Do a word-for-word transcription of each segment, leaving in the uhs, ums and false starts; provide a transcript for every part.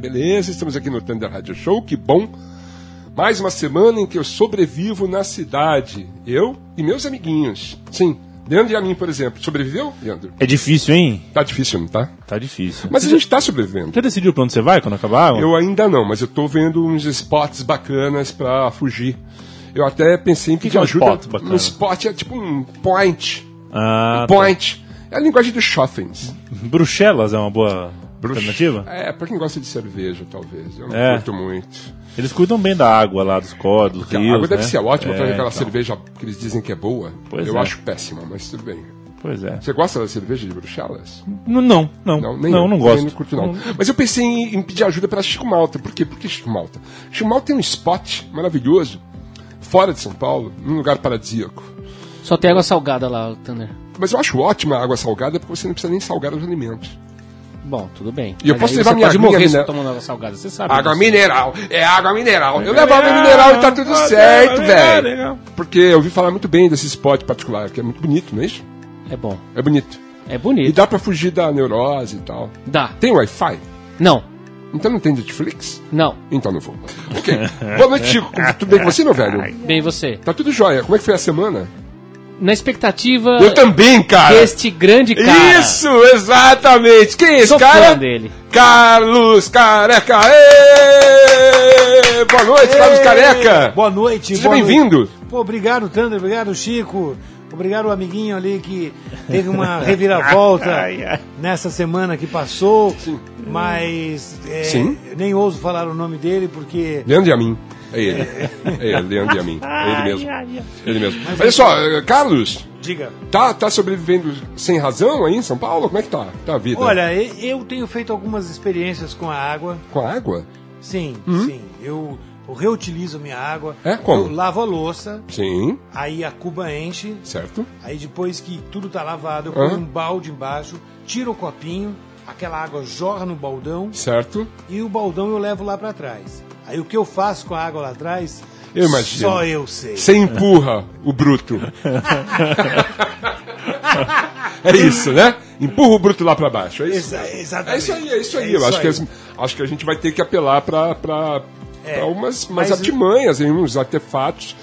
beleza? Estamos aqui no Thunder Radio Show, que bom. Mais uma semana em que eu sobrevivo na cidade. Eu e meus amiguinhos. Sim, Leandro e a mim, por exemplo. Sobreviveu, Leandro? É difícil, hein? Tá difícil, não tá? Tá difícil. Mas você a gente tá sobrevivendo. Já decidiu pra onde você vai quando acabar? Eu ainda não, mas eu tô vendo uns spots bacanas pra fugir. Eu até pensei em pedir que é um ajuda. spot bacana? Um spot é tipo um point. Ah, um point. É a linguagem dos shoppings. tá. Bruxelas é uma boa Brux... alternativa? É, pra quem gosta de cerveja, talvez. Eu não É. curto muito. Eles cuidam bem da água lá, dos córregos, dos Porque rios, a água deve né? ser ótima é, pra aquela então. cerveja que eles dizem que é boa. Pois eu é. acho péssima, mas tudo bem. Pois é. Você gosta da cerveja de Bruxelas? Não, não, não, Não, não, nem não, eu, não nem gosto. Não curto, não. Mas eu pensei em, em pedir ajuda para Chico Malta. Por quê? Por que Chico Malta? Chico Malta tem um spot maravilhoso, fora de São Paulo, num lugar paradisíaco. Só tem água salgada lá, Thunder. Mas eu acho ótima a água salgada porque você não precisa nem salgar os alimentos. Bom, tudo bem. E eu Mas posso aí levar você minha pode aguinha morrer mina- só tomando água salgada, você sabe. Água disso. mineral, é água mineral. Eu levo água mineral e tá tudo certo, velho. Porque eu ouvi falar muito bem desse spot particular, que é muito bonito, não é isso? É bom. É bonito. É E bonito. dá pra fugir da neurose e tal. Dá. Tem Wi-Fi? Não. Então não tem Netflix? Não. Então não vou. Ok. Boa noite, Chico. Tudo bem com você, meu velho? Bem você. Tá tudo jóia. Como é que foi a semana? Na expectativa Eu também, cara. deste grande cara. Isso, exatamente. Quem é esse Sou cara? fã dele. Carlos Careca. Ê! Boa noite, Carlos Careca. Boa noite. Seja boa bem-vindo. noite. Pô, obrigado, Thunder. Obrigado, Chico. Obrigado, o amiguinho ali que teve uma reviravolta nessa semana que passou. Sim. Mas é, Sim. nem ouso falar o nome dele porque... Leandro e a mim. É ele. É ele, Leandro e a mim. É ele mesmo. Ele mesmo. Olha só, eh, Carlos, Diga. tá, tá sobrevivendo sem razão aí em São Paulo? Como é que tá? Tá a vida? Olha, e- eu tenho feito algumas experiências com a água. Com a água? Sim, sim. Eu, eu reutilizo minha água. É? Como? Eu lavo a louça, Sim, aí a cuba enche. certo. Aí depois que tudo tá lavado, eu ponho Hã? um balde embaixo, tiro o copinho, aquela água jorra no baldão Certo. e o baldão eu levo lá pra trás. Aí o que eu faço com a água lá atrás, Eu imagino. só eu sei. Você empurra o bruto. É isso, né? Empurra o bruto lá pra baixo. É isso. Exa- É exatamente. isso aí, é isso aí. É Eu isso acho, Que aí. as- acho que a gente vai ter que apelar pra, pra, É, pra umas, umas mas- artimanhas, hein, uns artefatos.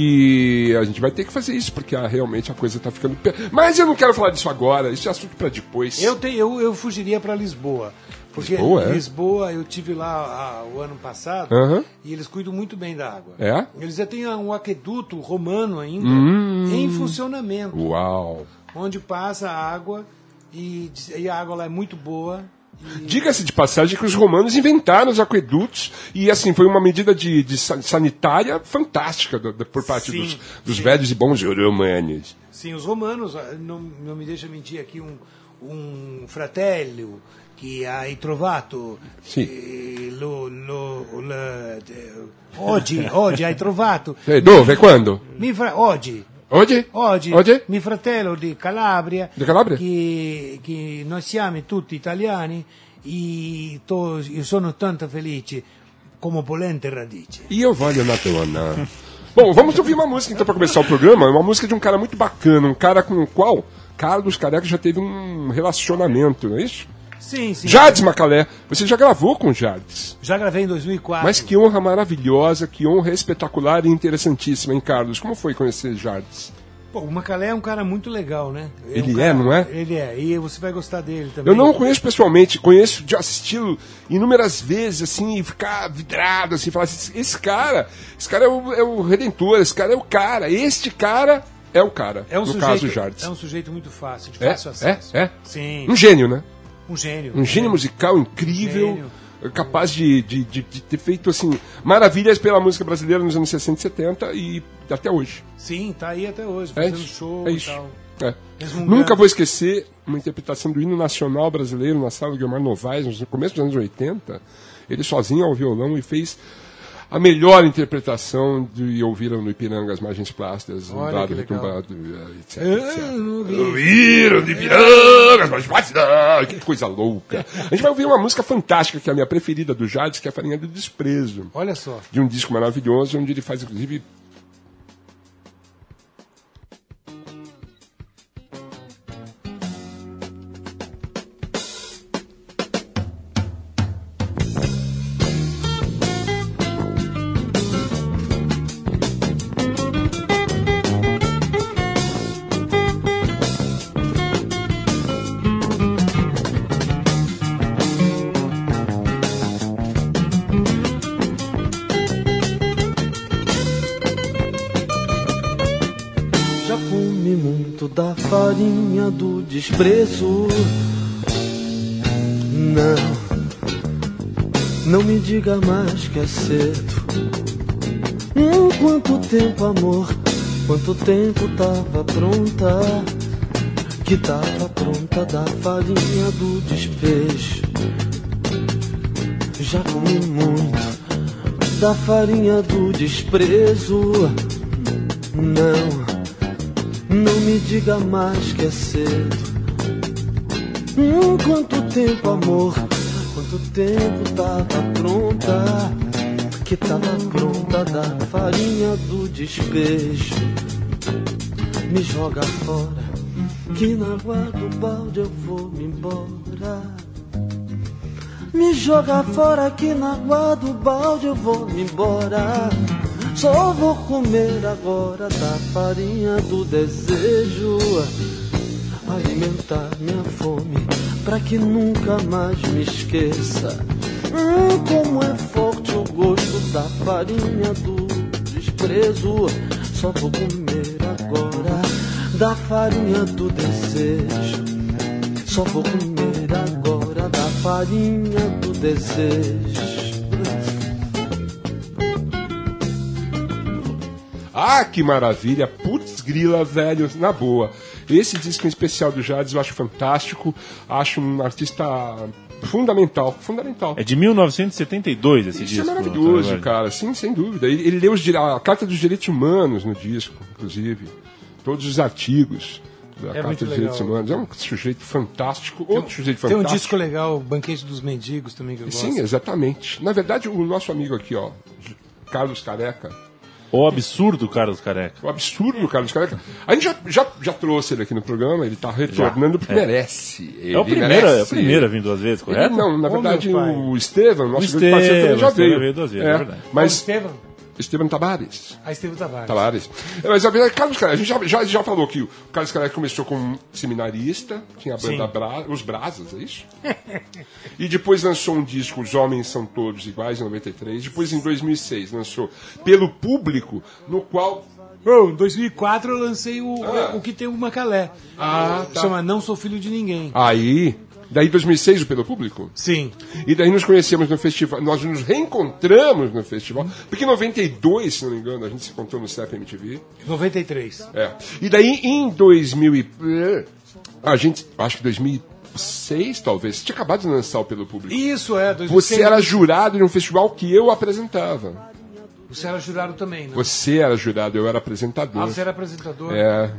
E a gente vai ter que fazer isso, porque ah, realmente a coisa tá ficando. pe- Mas eu não quero falar disso agora, isso é assunto pra depois. Eu, te, eu, eu fugiria pra Lisboa. Porque Lisboa, é? Lisboa, eu tive lá ah, o ano passado Aham. e eles cuidam muito bem da água. É? Eles já têm um aqueduto romano ainda Hum. em funcionamento, Uau! onde passa a água e, e a água lá é muito boa. E- Diga-se de passagem que os romanos inventaram os aquedutos e, assim, foi uma medida de, de sa- sanitária fantástica do- do- por parte Sim, dos, dos sim. velhos e bons romanos. Sim, os romanos, ah, não, não me deixa mentir aqui, um, um fratello que ha trovato Sì. eh, lo, lo, lo- eh, oggi, oggi hai trovato Eh, dove? Quando? mi fra- oggi Oggi? Oggi, Oggi? mio fratello di Calabria, Di Calabria? Che, che noi siamo tutti italiani e to- io sono tanto felice come polente e radice. Io voglio una donna. Bom, vamos ouvir uma música então para começar o programa. Uma música de um cara muito bacana, um cara com o qual Carlos Careca já teve um relacionamento, não é isso? Sim, sim. Jardes Macalé, você já gravou com o Jardes. Já gravei em dois mil e quatro. Mas que honra maravilhosa, que honra espetacular e interessantíssima, hein, Carlos? Como foi conhecer Jardes? Pô, o Macalé é um cara muito legal, né? Ele um é, cara- não é? Ele é, e você vai gostar dele também. Eu não o conheço pessoalmente, conheço de assisti-lo inúmeras vezes, assim, e ficar vidrado, assim, falar assim, esse cara, esse cara é o, é o redentor, esse cara é o cara, este cara é o cara, É um no sujeito, caso o Jardes. É um sujeito muito fácil, de É, fácil acesso. é, é. Sim, Um gênio, né? um gênio. Um gênio musical incrível, Gênio. capaz de, de, de, de ter feito, assim, maravilhas pela música brasileira nos anos sessenta e setenta e até hoje. Sim, tá aí até hoje, É fazendo isso, show é e isso. tal. É. Resmungando. Nunca vou esquecer uma interpretação do hino nacional brasileiro na sala do Guilherme Novaes, no começo dos anos oitenta. Ele sozinho ao violão e fez a melhor interpretação de ouviram no Ipiranga as margens plásticas, um Olha dado que legal. retumbado, etc, Ah, etc. não vi. Ouviram no Ipiranga as margens plásticas, que coisa louca. A gente vai ouvir uma música fantástica, que é a minha preferida do Jardes, que é a Farinha do Desprezo, Olha só. de um disco maravilhoso, onde ele faz, inclusive, da farinha do desprezo. Não, não me diga mais que é cedo. Hum, quanto tempo, amor, quanto tempo tava pronta, que tava pronta da farinha do despejo. Já comi muito da farinha do desprezo. Não, não me diga mais que é cedo. Hum, quanto tempo, amor, quanto tempo tava pronta, que tava pronta da farinha do despejo. Me joga fora, que na água do balde eu vou me embora. Me joga fora, que na água do balde eu vou me embora. Só vou comer agora da farinha do desejo, alimentar minha fome pra que nunca mais me esqueça. Hum, como é forte o gosto da farinha do desprezo. Só vou comer agora da farinha do desejo. Só vou comer agora da farinha do desejo. Ah, que maravilha! Putz grila, velho, na boa. Esse disco em especial do Jades eu acho fantástico. Acho um artista fundamental, fundamental. É de mil novecentos e setenta e dois esse Isso disco. é maravilhoso, cara. Sim, sem dúvida. Ele, ele leu os, a Carta dos Direitos Humanos no disco, inclusive. Todos os artigos da É Carta muito dos legal. Direitos Humanos. É um sujeito fantástico. Outro sujeito Tem fantástico. um disco legal, Banquete dos Mendigos, também, que eu gosto. Sim, exatamente. Na verdade, o nosso amigo aqui, ó, Carlos Careca, O absurdo Carlos Careca. o absurdo do Carlos Careca. A gente já, já, já trouxe ele aqui no programa, ele está retornando Já, porque é. merece. Ele É o primeiro, merece. é o primeiro a vir duas vezes, Ele, correto? não, na Ô, verdade, meu pai. o Estevam, nosso O grande parceiro, também já Estevam, veio. veio duas vezes, é verdade. Mas... Mas Estevam? Estevam Tabares. Ah, Estevam Tavares. Tavares. É, mas a verdade, Carlos Careca, a gente já, já, já falou que o Carlos Careca começou como seminarista, tinha a banda Sim. Bra... Os Brasas, é isso? E depois lançou um disco, Os Homens São Todos Iguais, em noventa e três. Depois, em dois mil e seis, lançou Pelo Público, no qual... Oh, em dois mil e quatro eu lancei o, Ah. o que tem o Macalé. Ah, tá. Chama Não Sou Filho de Ninguém. Aí, daí dois mil e seis, o Pelo Público? Sim. E daí nos conhecemos no festival, nós nos reencontramos no festival, porque em noventa e dois, se não me engano, a gente se encontrou no C E P M T V. noventa e três. É. E daí em dois mil e... a gente, acho que dois mil e seis talvez, tinha acabado de lançar o Pelo Público. Isso, é. dois mil e seis. Você era jurado de um festival que eu apresentava. Você era jurado também, né? Você era jurado, eu era apresentador. Ah, você era apresentador. É,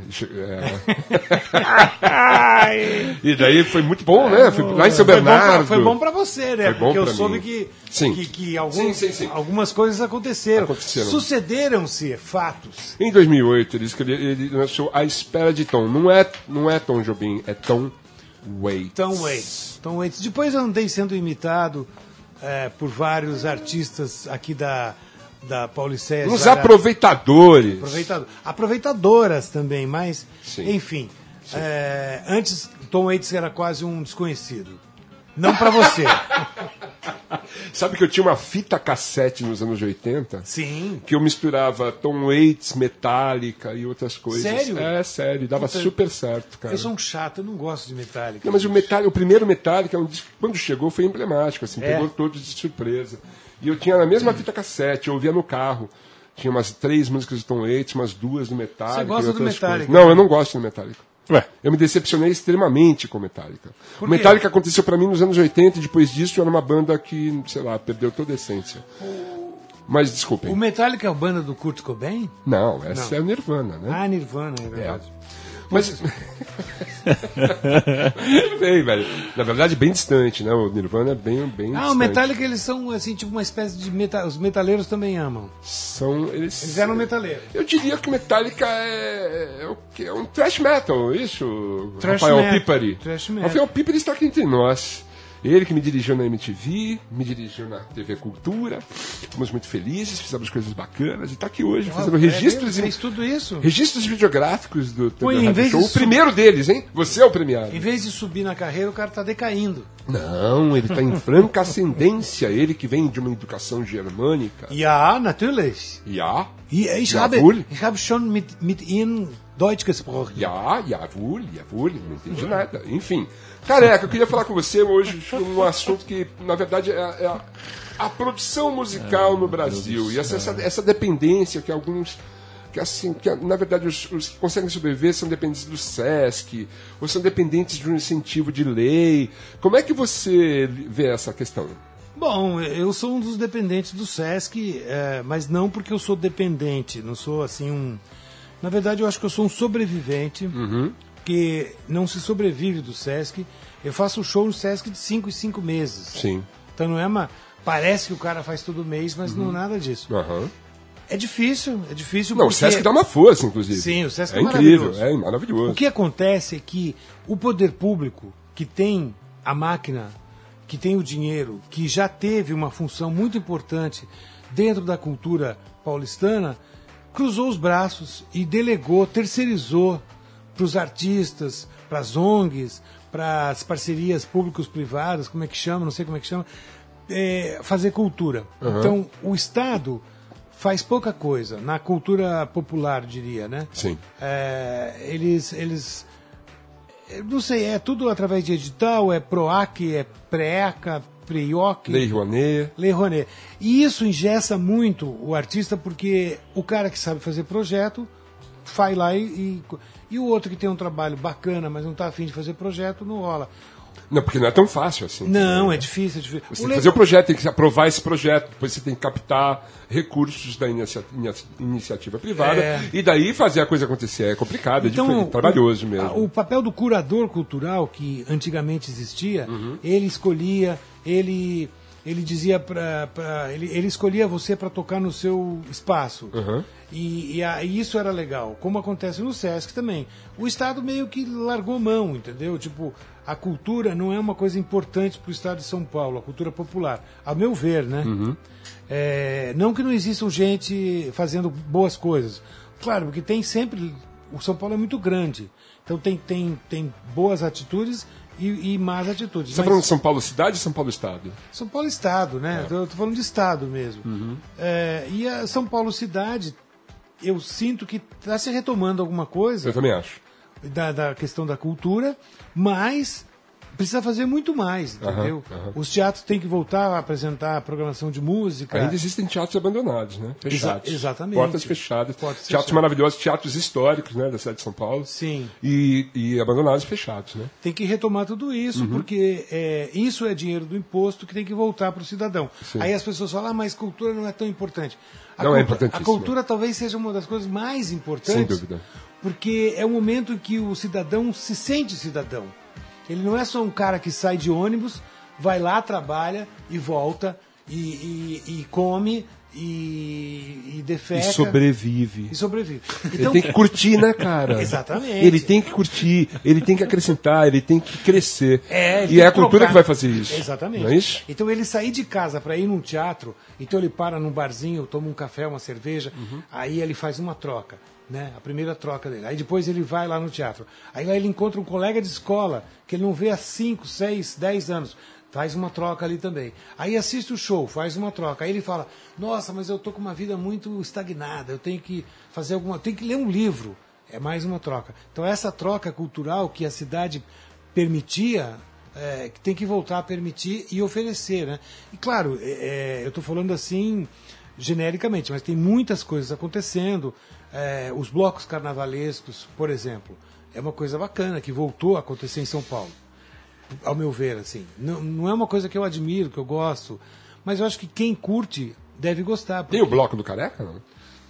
é. E daí foi muito bom, né? Fui lá em São Foi bom, pra, Bernardo. foi bom pra você, né? Foi bom Porque eu pra soube mim. que, Sim. que, que alguns, Sim, sim, sim. algumas coisas aconteceram. Aconteceram. Sucederam-se fatos. Em dois mil e oito, ele, escreveu, ele lançou A Espera de Tom. Não é, não é Tom Jobim, é Tom Waits. Tom Waits. Tom Waits. Depois eu andei sendo imitado é, por vários artistas aqui da, da Pauliceia. Uns várias- aproveitadores. Aproveitado- Aproveitadoras também, mas, Sim. enfim. é, antes, Tom Waits era quase um desconhecido. Não pra você. Sabe que eu tinha uma fita cassete nos anos oitenta? Sim. Que eu misturava Tom Waits, Metallica e outras coisas. Sério? É, sério. Dava Puta, super certo, cara. Eu sou um chato, eu não gosto de Metallica. Não, mas o, Metallica, o primeiro Metallica, é um disco que quando chegou foi emblemático, assim, É. pegou todos de surpresa. E eu tinha na mesma fita cassete, eu ouvia no carro. Tinha umas três músicas do Tom Waits, umas duas do Metallica. Você gosta e do outras Metallica, coisas. Não, né? eu não gosto do Metallica. Ué, Eu me decepcionei extremamente com Metallica. Por O quê? Metallica aconteceu pra mim nos anos oitenta e depois disso era uma banda que, sei lá, perdeu toda a essência. Mas desculpem. O Metallica é a banda do Kurt Cobain? Não, essa Não. é o Nirvana, né? Ah, Nirvana, é verdade. Mas. Tudo bem, velho. Na verdade, bem distante, né? O Nirvana é bem, bem Ah, distante. o Metallica, eles são, assim, tipo uma espécie de... Meta... Os metaleiros também amam. São, eles... Eles eram metaleiros. Eu diria que o Metallica é, é o quê? É um thrash metal, isso? Thrash Rafael metal. Pipari. Thrash metal. Rafael Pipari está aqui entre nós. Ele que me dirigiu na M T V, me dirigiu na T V Cultura. Fomos muito felizes, fizemos coisas bacanas e está aqui hoje fazendo Ah, registros é, e fez tudo isso. registros videográficos do Pô, T V em Rádio vez Show. de O sub- primeiro deles, hein? Você é o premiado. Em vez de subir na carreira, o cara tá decaindo. Não, ele está em franca ascendência. Ele que vem de uma educação germânica. Ja, natürlich. Ja, Ich Ja, habe, wohl. ich habe schon mit, mit Ihnen Deutsch gesprochen. ja, jawohl, jawohl, não entendi nada. Enfim, Careca, eu queria falar com você hoje sobre um assunto que, na verdade, é, é a, a produção musical no Brasil. E essa, essa, essa dependência que alguns... que assim, que na verdade os, os que conseguem sobreviver são dependentes do SESC, ou são dependentes de um incentivo de lei. Como é que você vê essa questão? Bom, eu sou um dos dependentes do SESC, é, mas não porque eu sou dependente, não sou assim um... Na verdade, eu acho que eu sou um sobrevivente, Uhum. que não se sobrevive do SESC. Eu faço show no SESC de cinco em cinco meses. Sim. Então não é uma... Parece que o cara faz todo mês, mas não é nada disso. Aham. É difícil, é difícil Não, o porque... SESC dá uma força, inclusive. Sim, o SESC é é incrível, maravilhoso. é maravilhoso. O que acontece é que o poder público, que tem a máquina, que tem o dinheiro, que já teve uma função muito importante dentro da cultura paulistana, cruzou os braços e delegou, terceirizou para os artistas, para as O N Gs, para as parcerias públicos-privadas, como é que chama, não sei como é que chama, é, fazer cultura. Então, o Estado faz pouca coisa, na cultura popular, diria, né? Sim. É, eles, eles, eu não sei, é tudo através de edital, é PROAC, é PREACA, PREIOC, Lei Rouanet. Lei Rouanet. E isso engessa muito o artista, porque o cara que sabe fazer projeto vai lá e, e, e o outro que tem um trabalho bacana, mas não está afim de fazer projeto, não rola. Não, porque não é tão fácil assim. Não, é difícil, é difícil. Você O tem le- que fazer o projeto, tem que aprovar esse projeto, depois você tem que captar recursos da inicia- inicia- iniciativa privada É. e daí fazer a coisa acontecer. É complicado, é diferente, trabalhoso o, mesmo. a- O papel do curador cultural, que antigamente existia, Uhum. ele escolhia, ele, ele dizia para. Ele, ele escolhia você para tocar no seu espaço. Uhum. E, e a- e isso era legal, como acontece no SESC também. O Estado meio que largou mão, entendeu? Tipo, a cultura não é uma coisa importante para o Estado de São Paulo, a cultura popular, a meu ver, né? É, não que não existam gente fazendo boas coisas. Claro, porque tem sempre... O São Paulo é muito grande, então tem, tem, tem boas atitudes e, e más atitudes. Você está Mas- falando de São Paulo cidade ou São Paulo estado? São Paulo Estado, né? Eu tô falando de Estado mesmo. É, e a São Paulo Cidade, eu sinto que está se retomando alguma coisa Eu também acho. da, da questão da cultura, mas precisa fazer muito mais, Aham, entendeu? aham. Os teatros têm que voltar a apresentar a programação de música. Ainda existem teatros abandonados, né? Fechados. exatamente. Portas fechadas. Portas teatros fechadas. maravilhosos, teatros históricos, né, da cidade de São Paulo. Sim. E, e abandonados e fechados, né? Tem que retomar tudo isso, Uhum. porque é, isso é dinheiro do imposto que tem que voltar para o cidadão. Sim. Aí as pessoas falam, ah, mas cultura não é tão importante. A Não, é cultu- importantíssimo. A cultura talvez seja uma das coisas mais importantes. Sem dúvida. Porque é o momento em que o cidadão se sente cidadão. Ele não é só um cara que sai de ônibus, vai lá, trabalha e volta, e, e- e come, e, e defeca. E sobrevive. E sobrevive. Ele tem que curtir, né, cara? Exatamente. Ele tem que curtir, ele tem que acrescentar, ele tem que crescer. É, ele e tem é a que cultura trocar. que vai fazer isso. Exatamente. Não é isso? Então ele sair de casa para ir num teatro, então ele para num barzinho, toma um café, uma cerveja, Uhum. aí ele faz uma troca, né? A primeira troca dele. Aí depois ele vai lá no teatro. Aí lá ele encontra um colega de escola que ele não vê há cinco, seis, dez anos. Faz uma troca ali também. Aí assiste o show, faz uma troca. Aí ele fala: nossa, mas eu tô com uma vida muito estagnada, eu tenho que fazer alguma. Eu tenho que ler um livro. É mais uma troca. Então essa troca cultural que a cidade permitia, é, que tem que voltar a permitir e oferecer, né? E claro, é, é, eu estou falando assim genericamente, mas tem muitas coisas acontecendo. É, os blocos carnavalescos, por exemplo, é uma coisa bacana que voltou a acontecer em São Paulo, ao meu ver, assim. Não, não é uma coisa que eu admiro, que eu gosto, mas eu acho que quem curte deve gostar. Tem o bloco do Careca, não?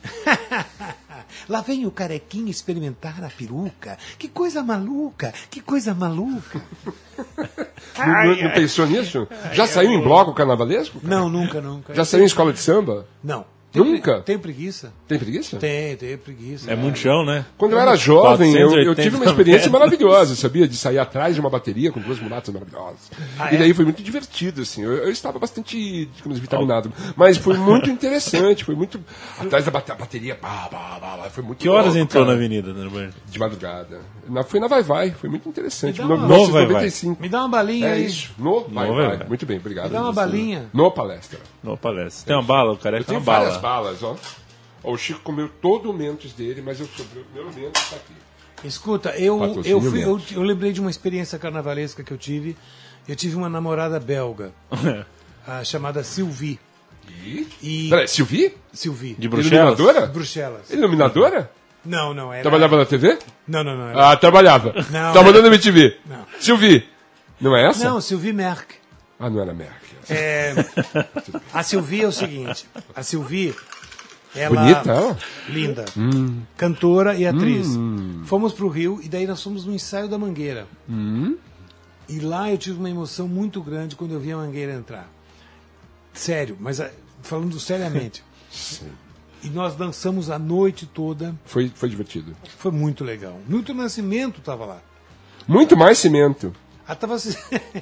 Lá vem o carequinha experimentar a peruca. Que coisa maluca, que coisa maluca. Não, não- não pensou nisso? Já saiu em bloco carnavalesco? cara? Não, nunca, nunca. Já saiu em escola de samba? Não. Tem pre- Nunca? Tem preguiça? Tem preguiça? Tem, tem preguiça. É muito chão, né? Quando eu era jovem, eu, eu quatrocentos e tive uma oitenta experiência metros. maravilhosa, sabia? De sair atrás de uma bateria com duas mulatas maravilhosas. Ah, e é? daí foi muito divertido, assim. Eu, eu estava bastante, digamos, vitaminado. Mas foi muito interessante, foi muito... Atrás da bate- a bateria, pá, pá, pá, pá, foi muito Que horas louco, entrou cara. na avenida, Norberto? De madrugada. Na, foi na Vai Vai, foi muito interessante. Me dá uma- No- No Vai Vai. noventa e cinco. Me dá uma balinha É aí. isso, no Vai No Vai. Vai Vai. Muito bem, obrigado. Me dá uma Juscelino. balinha. No Palestra. Não palestra. Tem uma bala, o careca Eu tem tenho uma várias bala. balas, ó. Ó, o Chico comeu todo o Mentos dele, mas eu sobrou o meu Mentos tá aqui. Escuta, eu, Patrocínio eu, fui, eu, Mentos. eu lembrei de uma experiência carnavalesca que eu tive. Eu tive uma namorada belga, ah, chamada Sylvie. E... E... Peraí, Silvi? Sylvie. De Bruxelas? Iluminadora? Bruxelas. Iluminadora? Não, não, era... Trabalhava na T V? Não, não, não. Era... Ah, trabalhava. Não. Trabalhando na M T V. Não. Silvi. Não é essa? Não, Sylvie Merck. Ah, não era Merck. É, a Sylvie é o seguinte, a Sylvie, ela... Bonita ela? Linda. Cantora e atriz. Fomos pro Rio e daí nós fomos no ensaio da Mangueira. E lá eu tive uma emoção muito grande quando eu vi a Mangueira entrar. Sério, mas ah, falando seriamente. E nós dançamos a noite toda. Foi, foi divertido. Foi muito legal. Milton Nascimento estava lá. Muito mais cimento. Ah, tava assi-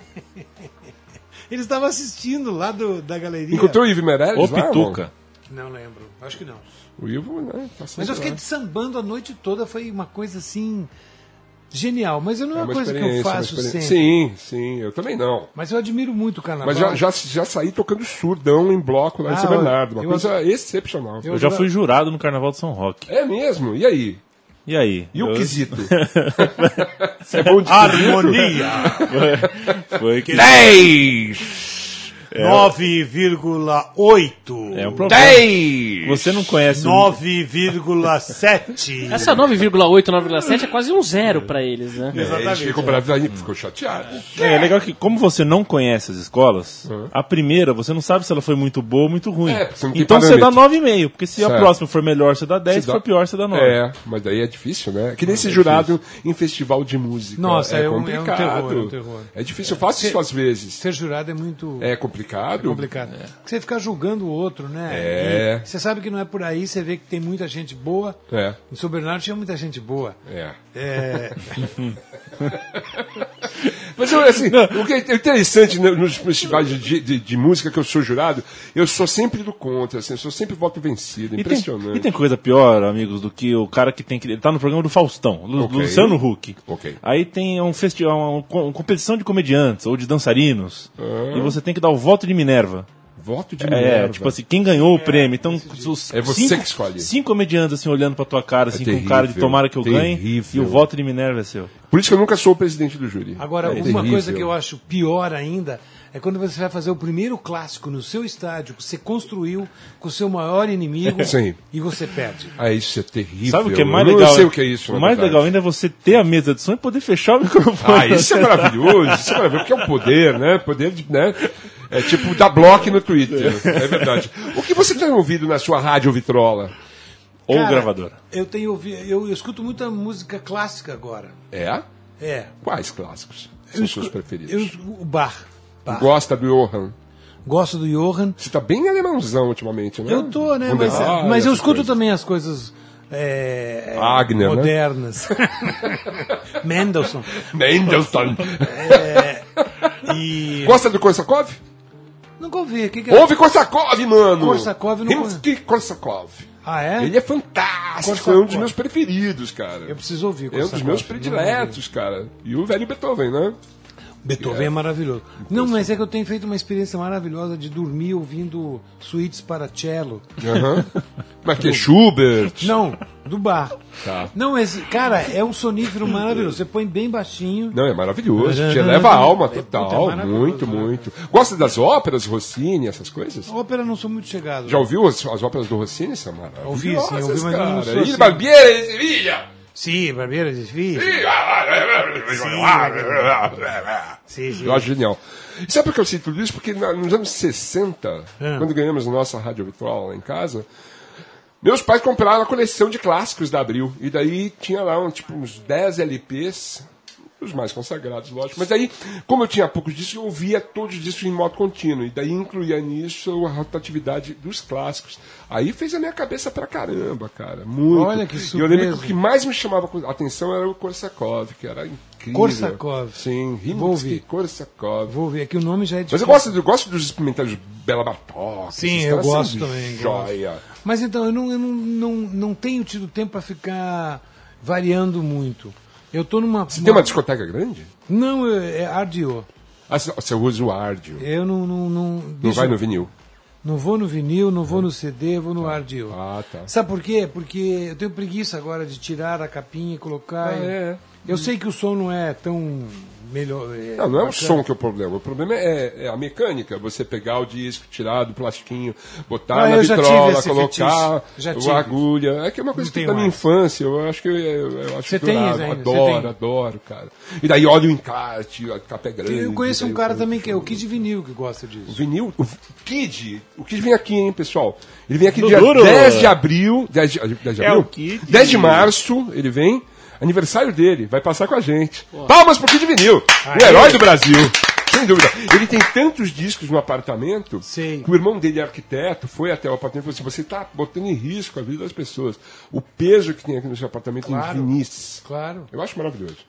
Ele estava assistindo lá do, da galeria. Encontrou o Ivo Meirelles Ô, lá, Pituca. Não lembro, acho que não. irmão? O Ivo, né? Tá Mas eu fiquei lá. sambando a noite toda, foi uma coisa assim genial. Mas não é É uma, coisa que eu experiência, faço uma sempre. experiência. Sim, sim, eu também não. Mas eu admiro muito o carnaval. Mas já, já, já saí tocando surdão em bloco lá em Ah, São Bernardo. Uma eu- coisa excepcional. eu- Eu já fui jurado no Carnaval de São Roque. É mesmo? E aí? E aí? E o Eu- quesito? Você é bom de Harmonia! Foi que... dez! nove vírgula oito. É um problema. dez! Você não conhece o... nove vírgula sete. Essa nove vírgula oito, nove vírgula sete é quase um zero pra eles, né? É, eles ficam bravos aí, ficou chateado. É, é legal que, como você não conhece as escolas, a primeira, você não sabe se ela foi muito boa ou muito ruim. É, porque você não tem Então você dá parâmetro. nove vírgula cinco, porque se a Certo. próxima for melhor, você dá dez, se Você dá- for pior, você dá nove. É, mas daí é difícil, né? Que nem ser jurado em festival de música. Nossa, é, é um- é um complicado. terror, é um terror. É difícil, eu faço isso às vezes. Ser jurado é muito É complicado. complicado. Porque você fica julgando o outro, né? É. E você sabe que não é por aí, você vê que tem muita gente boa. É, Em São Bernardo tinha muita gente boa. é. É, Mas eu, assim, o que é interessante né, nos festivais de, de, de música que eu sou jurado, eu sou sempre do contra, assim, eu sou sempre voto vencido. E tem, Impressionante. e tem coisa pior, amigos, do que o cara que tem que. Ele tá no programa do Faustão, Lu, Ok. Luciano Huck. Ok. Aí tem um festival, uma, uma competição de comediantes ou de dançarinos. Ah. E você tem que dar o voto de Minerva. Voto de É, Minerva. tipo assim, quem ganhou o prêmio. Então, os É você cinco, que escolhe. cinco comediantes assim olhando pra tua cara, assim, com terrível, cara de tomara que eu ganhe. terrível. E o voto de Minerva é seu. Por isso que eu nunca sou o presidente do júri. agora, É uma terrível. coisa que eu acho pior ainda é quando você vai fazer o primeiro clássico no seu estádio que você construiu com o seu maior inimigo Sim. e você perde. Ah, isso é terrível. Sabe o que é mais eu legal? não sei o que é isso. O na mais verdade. legal ainda é você ter a mesa de som e poder fechar o microfone. Ah, isso é maravilhoso, isso é maravilhoso, porque é um poder, né? Poder de, né? É tipo dar bloco no Twitter, é verdade. O que você tem ouvido na sua rádio Vitrola? Ou Cara, gravadora. Eu tenho ouvi- eu, eu escuto muita música clássica agora. É? É. Quais clássicos Eu são escu- seus preferidos? eu- o Bar. Bar. Gosta do Johann? Gosto do Johann. Você tá bem alemãozão ultimamente, né? Eu tô, né? Um Mas, detalhe, mas eu essas escuto coisas. também as coisas é, é, Wagner, né? modernas. Mendelssohn. Mendelssohn. E. Gosta do Korsakov? Nunca ouvi. O que, que é? Ouve Korsakov, mano! Korsakov eu não Rimsky-Korsakov. Ah, é? Ele é fantástico, Korsakov. é um dos meus preferidos, cara. Eu preciso ouvir. É um dos Korsakov. meus Não prediletos, cara. E o velho Beethoven, né? Beethoven é maravilhoso. Não, mas é que eu tenho feito uma experiência maravilhosa de dormir ouvindo suítes para cello. Aham. Mas que é Schubert? Não, do bar. Tá. Não, esse, cara, é um sonífero maravilhoso. Você põe bem baixinho. Não, é maravilhoso. Te eleva a alma total. Puta, é maravilhoso, Muito, né? muito. Gosta das óperas, Rossini, essas coisas? Ópera não sou muito chegado. Já ouviu as, as óperas do Rossini? São maravilhosas, Ouvi, sim, ouvi, mas eu não cara. sou Il assim. Barbiere di Sevilla! Sim, Barbeira de Sim, sim. Eu acho genial. E sabe por que eu cito tudo isso? Porque na- nos anos sessenta, É. quando ganhamos a nossa rádio virtual lá em casa, meus pais compraram a coleção de clássicos da Abril. E daí tinha lá um, tipo, uns dez L Ps, os mais consagrados, lógico. Mas aí, como eu tinha poucos discos, eu ouvia todos os discos em modo contínuo. E daí incluía nisso a rotatividade dos clássicos. Aí fez a minha cabeça pra caramba, cara. Muito. Olha que E eu lembro que surpresa. o que mais me chamava a atenção era o Korsakov, que era incrível. Korsakov. Sim, Vou ouvir. Rimsky-Korsakov. Vou ver, aqui o nome já é Mas eu difícil. gosto, eu gosto dos experimentários Bela Bartok. Sim, esses eu caras são gosto também, Joia. Mas então, eu não, eu não, não, não tenho tido tempo para ficar variando muito. Eu tô numa... Você tem uma discoteca grande? Não, é Ardio. Ah, você usa o Ardio. Eu não... Não, não, Não bicho, vai no vinil? Não vou no vinil, não vou no C D, vou no Ardio. Ah, tá. Sabe por quê? Porque eu tenho preguiça agora de tirar a capinha e colocar. Ah, e- é. Eu sei que o som não é tão melhor. É, Não, não é o bacana. som que é o problema. O problema é, é a mecânica. Você pegar o disco, tirar do plastiquinho, botar Ah, na eu já tive vitrola, esse colocar fetiche. Já tive. a agulha. É que é uma coisa Não que tenho da minha mais. infância. Eu acho que eu, eu acho Você tem adorado. isso ainda? Você Adoro, tem? adoro, cara. E daí olha o encarte, a capa é grande. Eu conheço daí um cara eu- também que é o Kid Vinil que gosta O disso. vinil, o Kid, o Kid vem aqui, hein, pessoal? Ele vem aqui No dia duro. dez de abril, dez de, dez de É abril? o Kid. dez de março, ele vem, aniversário dele, vai passar com a gente. Palmas pro Kid Vinil, o herói do Brasil. Sem dúvida. Ele tem tantos discos no apartamento Sei. que o irmão dele é arquiteto, foi até o apartamento e falou assim, você está botando em risco a vida das pessoas. O peso que tem aqui no seu apartamento Claro. em vinis. Claro. Eu acho maravilhoso.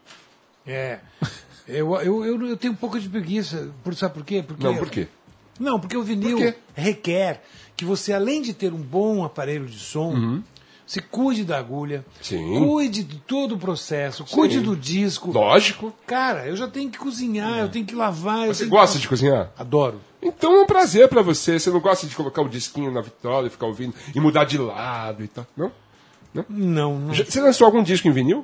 É. Eu, eu, eu, eu tenho um pouco de preguiça. Por, sabe por quê? Porque Não, por quê? Não, porque o vinil Por quê? requer que você, além de ter um bom aparelho de som, você cuide da agulha, Sim. cuide de todo o processo, cuide do disco. Lógico. Cara, eu já tenho que cozinhar, eu tenho que lavar. eu Você tenho gosta que... de cozinhar? Adoro. Então é um prazer pra você. Você não gosta de colocar o disquinho na vitrola e ficar ouvindo e mudar de lado e tal, não? Não, não. Já- Você lançou algum disco em vinil?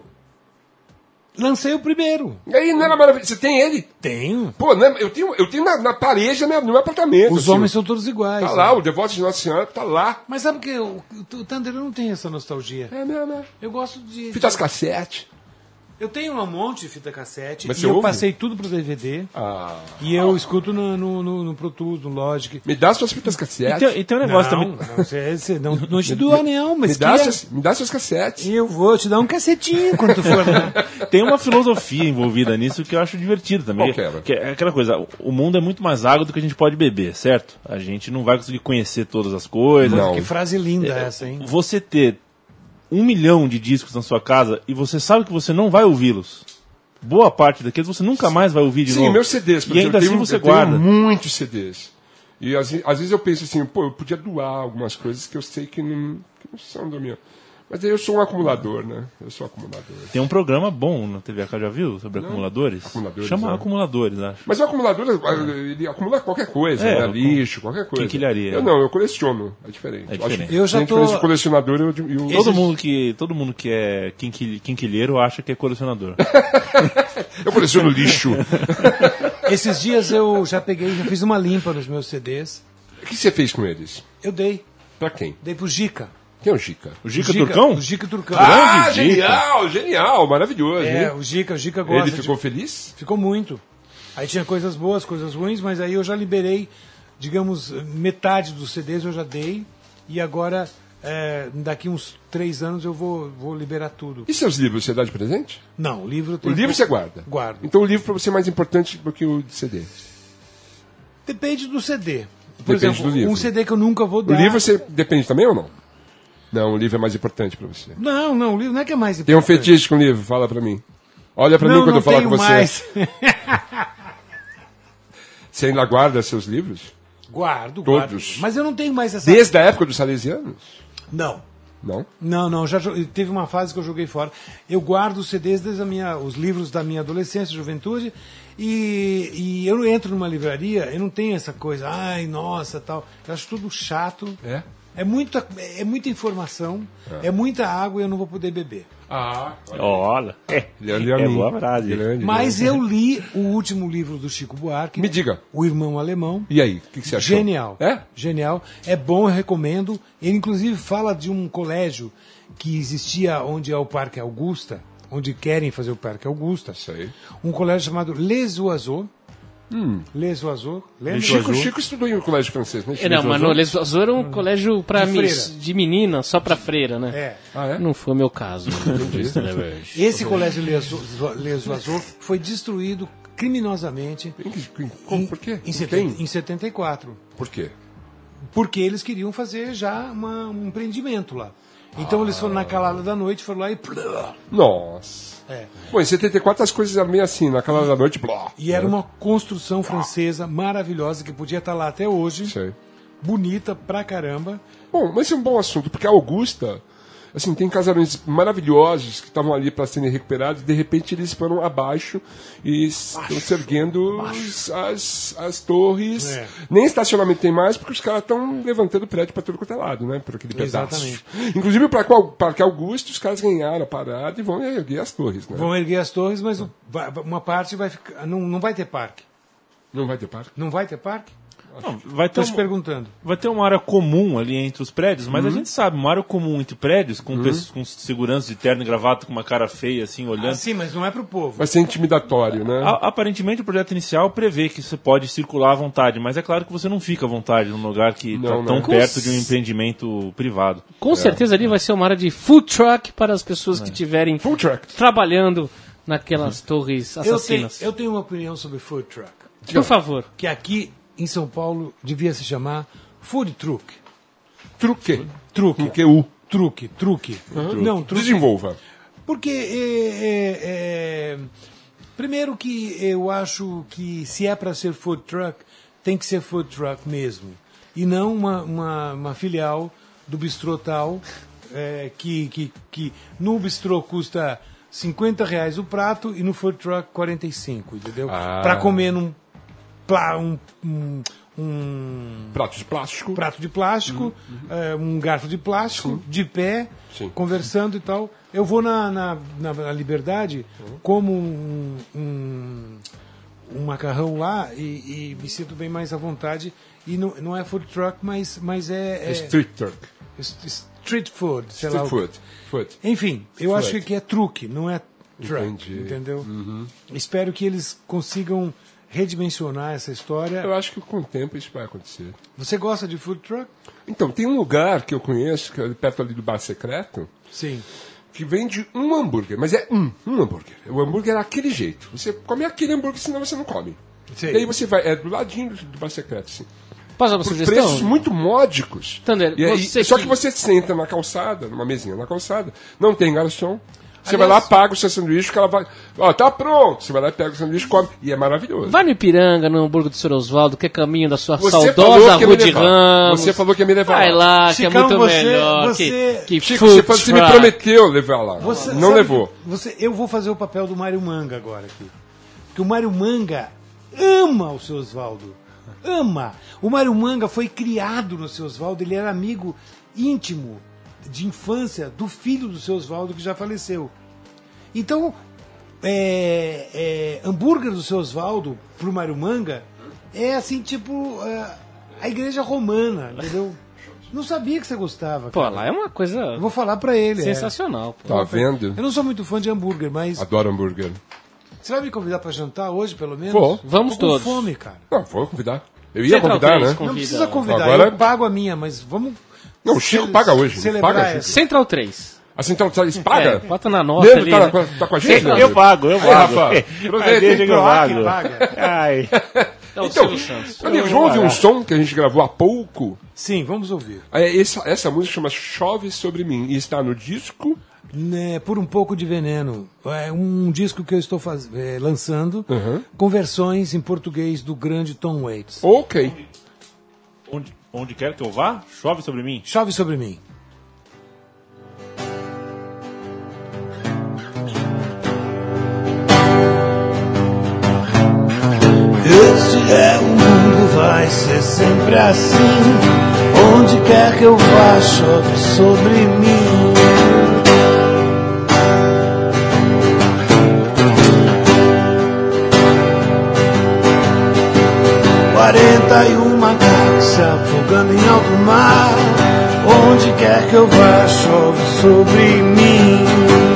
Lancei o primeiro. E aí, não era maravilhoso? Você tem ele? Tenho. Pô, né? eu tenho, eu tenho na, na parede no meu, no meu apartamento. Os assim. homens são todos iguais. Tá né? lá, o Devoto de Nossa Senhora tá lá. Mas sabe que o, o Thunder não tem essa nostalgia. É mesmo, é. Eu gosto de. Fitas cassete. Eu tenho um monte de fita cassete Mas e você eu ouve? passei tudo pro D V D. Ah. E eu escuto no, no, no, no Pro Tools, no Logic. Me dá suas fitas E cassete. tem, e tem um negócio não, também. não, você, você não, não te dou não, mas me, dá que é- suas, me dá suas cassetes. eu vou te dar um cacetinho quando tu for lá. Tem uma filosofia envolvida nisso que eu acho divertido também. Qual que era? Que é aquela coisa, o mundo é muito mais água do que a gente pode beber, certo? A gente não vai conseguir conhecer todas as coisas. Não. Que frase linda essa, hein? Você ter um milhão de discos na sua casa e você sabe que você não vai ouvi-los. Boa parte daqueles você nunca mais vai ouvir de Sim, novo. meus C Ds, por E exemplo, ainda eu tenho, assim você eu tenho guarda. muitos C Ds. E às, ve- às vezes eu penso assim, pô, eu podia doar algumas coisas que eu sei que não, que não são da minha. Mas aí eu sou um acumulador, né? Eu sou acumulador. Tem um programa bom na T V A K, já viu? Sobre acumuladores? Acumuladores, Chama é. Acumuladores, acho. Mas o acumulador, ele acumula qualquer coisa, É, né? com- Lixo, qualquer coisa. quinquilharia. Eu não, eu coleciono. É diferente. É diferente. Acho- Eu já tem a tô- diferença de colecionador e o- e o... Todo mundo, que, todo mundo que é quinquil- quinquilheiro acha que é colecionador. Eu coleciono lixo. Esses dias eu já peguei, já fiz uma limpa nos meus C Ds. O que você fez com eles? Eu dei, Pra quem? dei pro Gica. Quem é o Gica? O Gica Turcão? O Gica Turcão. Ah, Gica. genial, genial, maravilhoso. É, hein? o Gica, o Gica gosta Ele de- ficou feliz? Ficou muito. Aí tinha coisas boas, coisas ruins, mas aí eu já liberei, digamos, metade dos C Ds eu já dei. E agora, é, daqui uns três anos, eu vou, vou liberar tudo. E seus livros, você dá de presente? Não, o livro O tem. livro você guarda? Guardo. Então o livro para você é mais importante do que o C D. Depende do C D. Por Depende exemplo, do livro. um C D que eu nunca vou O dar. livro você depende também ou não? Não, o livro é mais importante para você. Não, não, o livro não é que é mais Tem um importante. fetiche com o livro, fala para mim. Olha para Não, mim quando não eu falar tenho com você. mais. Você ainda guarda seus livros? Guardo, Todos. guardo. Mas eu não tenho mais essa. Desde a época dos salesianos? Não. Não? Não, não, já jo- teve uma fase que eu joguei fora. Eu guardo os C Ds desde a minha, os livros da minha adolescência, juventude, e, e eu entro numa livraria, eu não tenho essa coisa, ai, nossa, tal. Eu acho tudo chato. É? É muita, é muita informação, é. muita água e eu não vou poder beber. Ah, Olha, é, Ele é, é boa frase. Grande, Mas grande. eu li o último livro do Chico Buarque, Me diga. O Irmão Alemão. E aí, o que, que você achou? Genial. É? Genial. É bom, eu recomendo. Ele, inclusive, fala de um colégio que existia onde é o Parque Augusta, onde querem fazer o Parque Augusta. Sei. Um colégio chamado Les Oiseaux. Hum. Les Oiseaux. Lembra? Chico, Chico estudou em um colégio francês, né? É, não, mas no Les Oiseaux era um colégio pra De mis- freira. de menina, só pra freira, né? É. Ah, é? Não foi o meu caso. Esse colégio Les Oiseaux- Les Oiseaux foi destruído criminosamente Em que- em- como- por quê? em, Quem? setenta, em setenta e quatro. Por quê? Porque eles queriam fazer já uma- um empreendimento lá. Então eles foram na calada da noite, foram lá e... Nossa. É. Bom, em setenta e quatro as coisas eram meio assim, na calada da noite, blá. E era uma construção francesa maravilhosa que podia estar lá até hoje. Sei. Bonita pra caramba. Bom, mas esse é um bom assunto, porque a Augusta Assim, tem casarões maravilhosos que estavam ali para serem recuperados e de repente eles foram abaixo e estão se erguendo os- as, as torres. É. Nem estacionamento tem mais porque os caras estão levantando prédio para todo quanto é lado, né? Por aquele pedaço. Exatamente. Inclusive para o Parque Augusto, os caras ganharam a parada e vão erguer as torres, né? Vão erguer as torres, mas o- vai- uma parte vai ficar. Não, não vai ter parque. Não vai ter parque? Não vai ter parque? Não, vai ter Estou te um- perguntando. Vai ter uma área comum ali entre os prédios, mas a gente sabe, uma área comum entre prédios, com, pessoas, com segurança de terno e gravata, com uma cara feia, assim, olhando. Ah, sim, mas não é pro povo. Vai ser intimidatório, né? A- aparentemente o projeto inicial prevê que você pode circular à vontade, mas é claro que você não fica à vontade num lugar que está Não, tão não. perto de um empreendimento privado. Com certeza ali vai ser uma área de food truck para as pessoas que estiverem Full track. trabalhando naquelas torres Eu tenho, assassinas. eu tenho uma opinião sobre food truck. Por favor. Que aqui em São Paulo devia se chamar food truck. Truque. Truque. Com Q U. Truque, truque. Não, truque. Desenvolva. Porque, é, é, é, primeiro que eu acho que se é para ser food truck, tem que ser food truck mesmo. E não uma, uma, uma filial do bistrô tal, é, que, que, que no bistrô custa cinquenta reais o prato e no food truck quarenta e cinco, entendeu? Ah. Para comer num pla- um, um, um Prato de plástico. prato de plástico, é, um garfo de plástico, de pé, Sim. conversando e tal. Eu vou na, na, na, na Liberdade, como um, um, um macarrão lá e, e me sinto bem mais à vontade. E não, não é food truck, mas, mas é, é Street truck. s- street food, sei lá. Street o- food. Food. Enfim, eu Food. acho que é truque, não é truck, Entendi. entendeu? Espero que eles consigam redimensionar essa história. Eu acho que com o tempo isso vai acontecer. Você gosta de food truck? Então, tem um lugar que eu conheço, que é perto ali do Bar Secreto, Sim. que vende um hambúrguer, mas é um, um hambúrguer. O hambúrguer é aquele jeito. Você come aquele hambúrguer, senão você não come. Sei. E aí você vai, é do ladinho do, do Bar Secreto, assim. Posso dar uma Por sugestão? preços muito módicos. Thunder, E aí- você só que- que você senta na calçada, numa mesinha na calçada, não tem garçom. Você Aliás- vai lá, paga o seu sanduíche, que ela vai. Ó, tá pronto. Você vai lá e pega o sanduíche, come. E é maravilhoso. Vai no Ipiranga, no hambúrguer do senhor Oswaldo, que é caminho da sua Você saudosa falou que ia me Rua de levar. Ramos. Você falou que ia me levar Vai lá. lá, que Chicão, é muito você- melhor. você- que, que Chico, food você, falou- você me truck. prometeu levar lá. Você- não sabe levou. que Você, eu vou fazer o papel do Mário Manga agora aqui. Porque o Mário Manga ama o seu Oswaldo. Ama. O Mário Manga foi criado no seu Oswaldo, ele era amigo íntimo de infância do filho do seu Oswaldo que já faleceu. Então, é, é, hambúrguer do seu Oswaldo pro Mário Manga é assim, tipo, é, a igreja romana, entendeu? Não sabia que você gostava. Pô, cara. lá é uma coisa Eu vou falar pra ele. é. sensacional. Pô. Tá vendo? Eu não sou muito fã de hambúrguer, mas Adoro hambúrguer. você vai me convidar pra jantar hoje, pelo menos? Vou. Vamos Tô com todos. fome, cara. Não, vou convidar. Eu ia Central convidar, três, né? com- Não Convida. precisa convidar, Agora- eu pago a minha, mas vamos... Não, o Chico paga hoje, Celebrar paga, essa. Chico. Central três. A Central Três paga? É, bota na nota Leandro ali. tá, né? na- tá com a gente? Eu Leandro? pago, eu Aí, pago. Rafa, Mas aproveita, deixa que eu Proac pago. paga. Ai. É o Então, Silvio Santos. amigos, vamos ouvir um som que a gente gravou há pouco. Sim, vamos ouvir. É, Essa, essa música chama Chove Sobre Mim e está no disco. Né, por um pouco de veneno. É um disco que eu estou faz... é, lançando Uhum. com versões em português do grande Tom Waits. Ok. Onde, onde quer que eu vá, chove sobre mim. Chove sobre mim. Este é o mundo, vai ser sempre assim. Onde quer que eu vá, chove sobre mim. Quarenta e um macacos se afogando em alto mar. Onde quer que eu vá, chove sobre mim.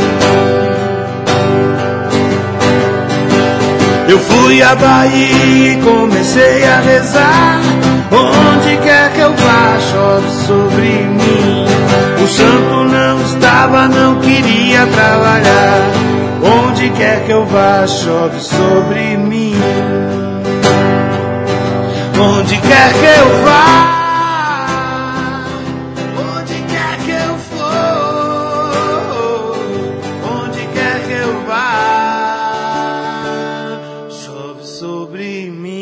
Eu fui à Bahia e comecei a rezar. Onde quer que eu vá, chove sobre mim. O santo não estava, não queria trabalhar. Onde quer que eu vá, chove sobre mim. Onde quer que eu vá, onde quer que eu for, onde quer que eu vá, chove sobre mim.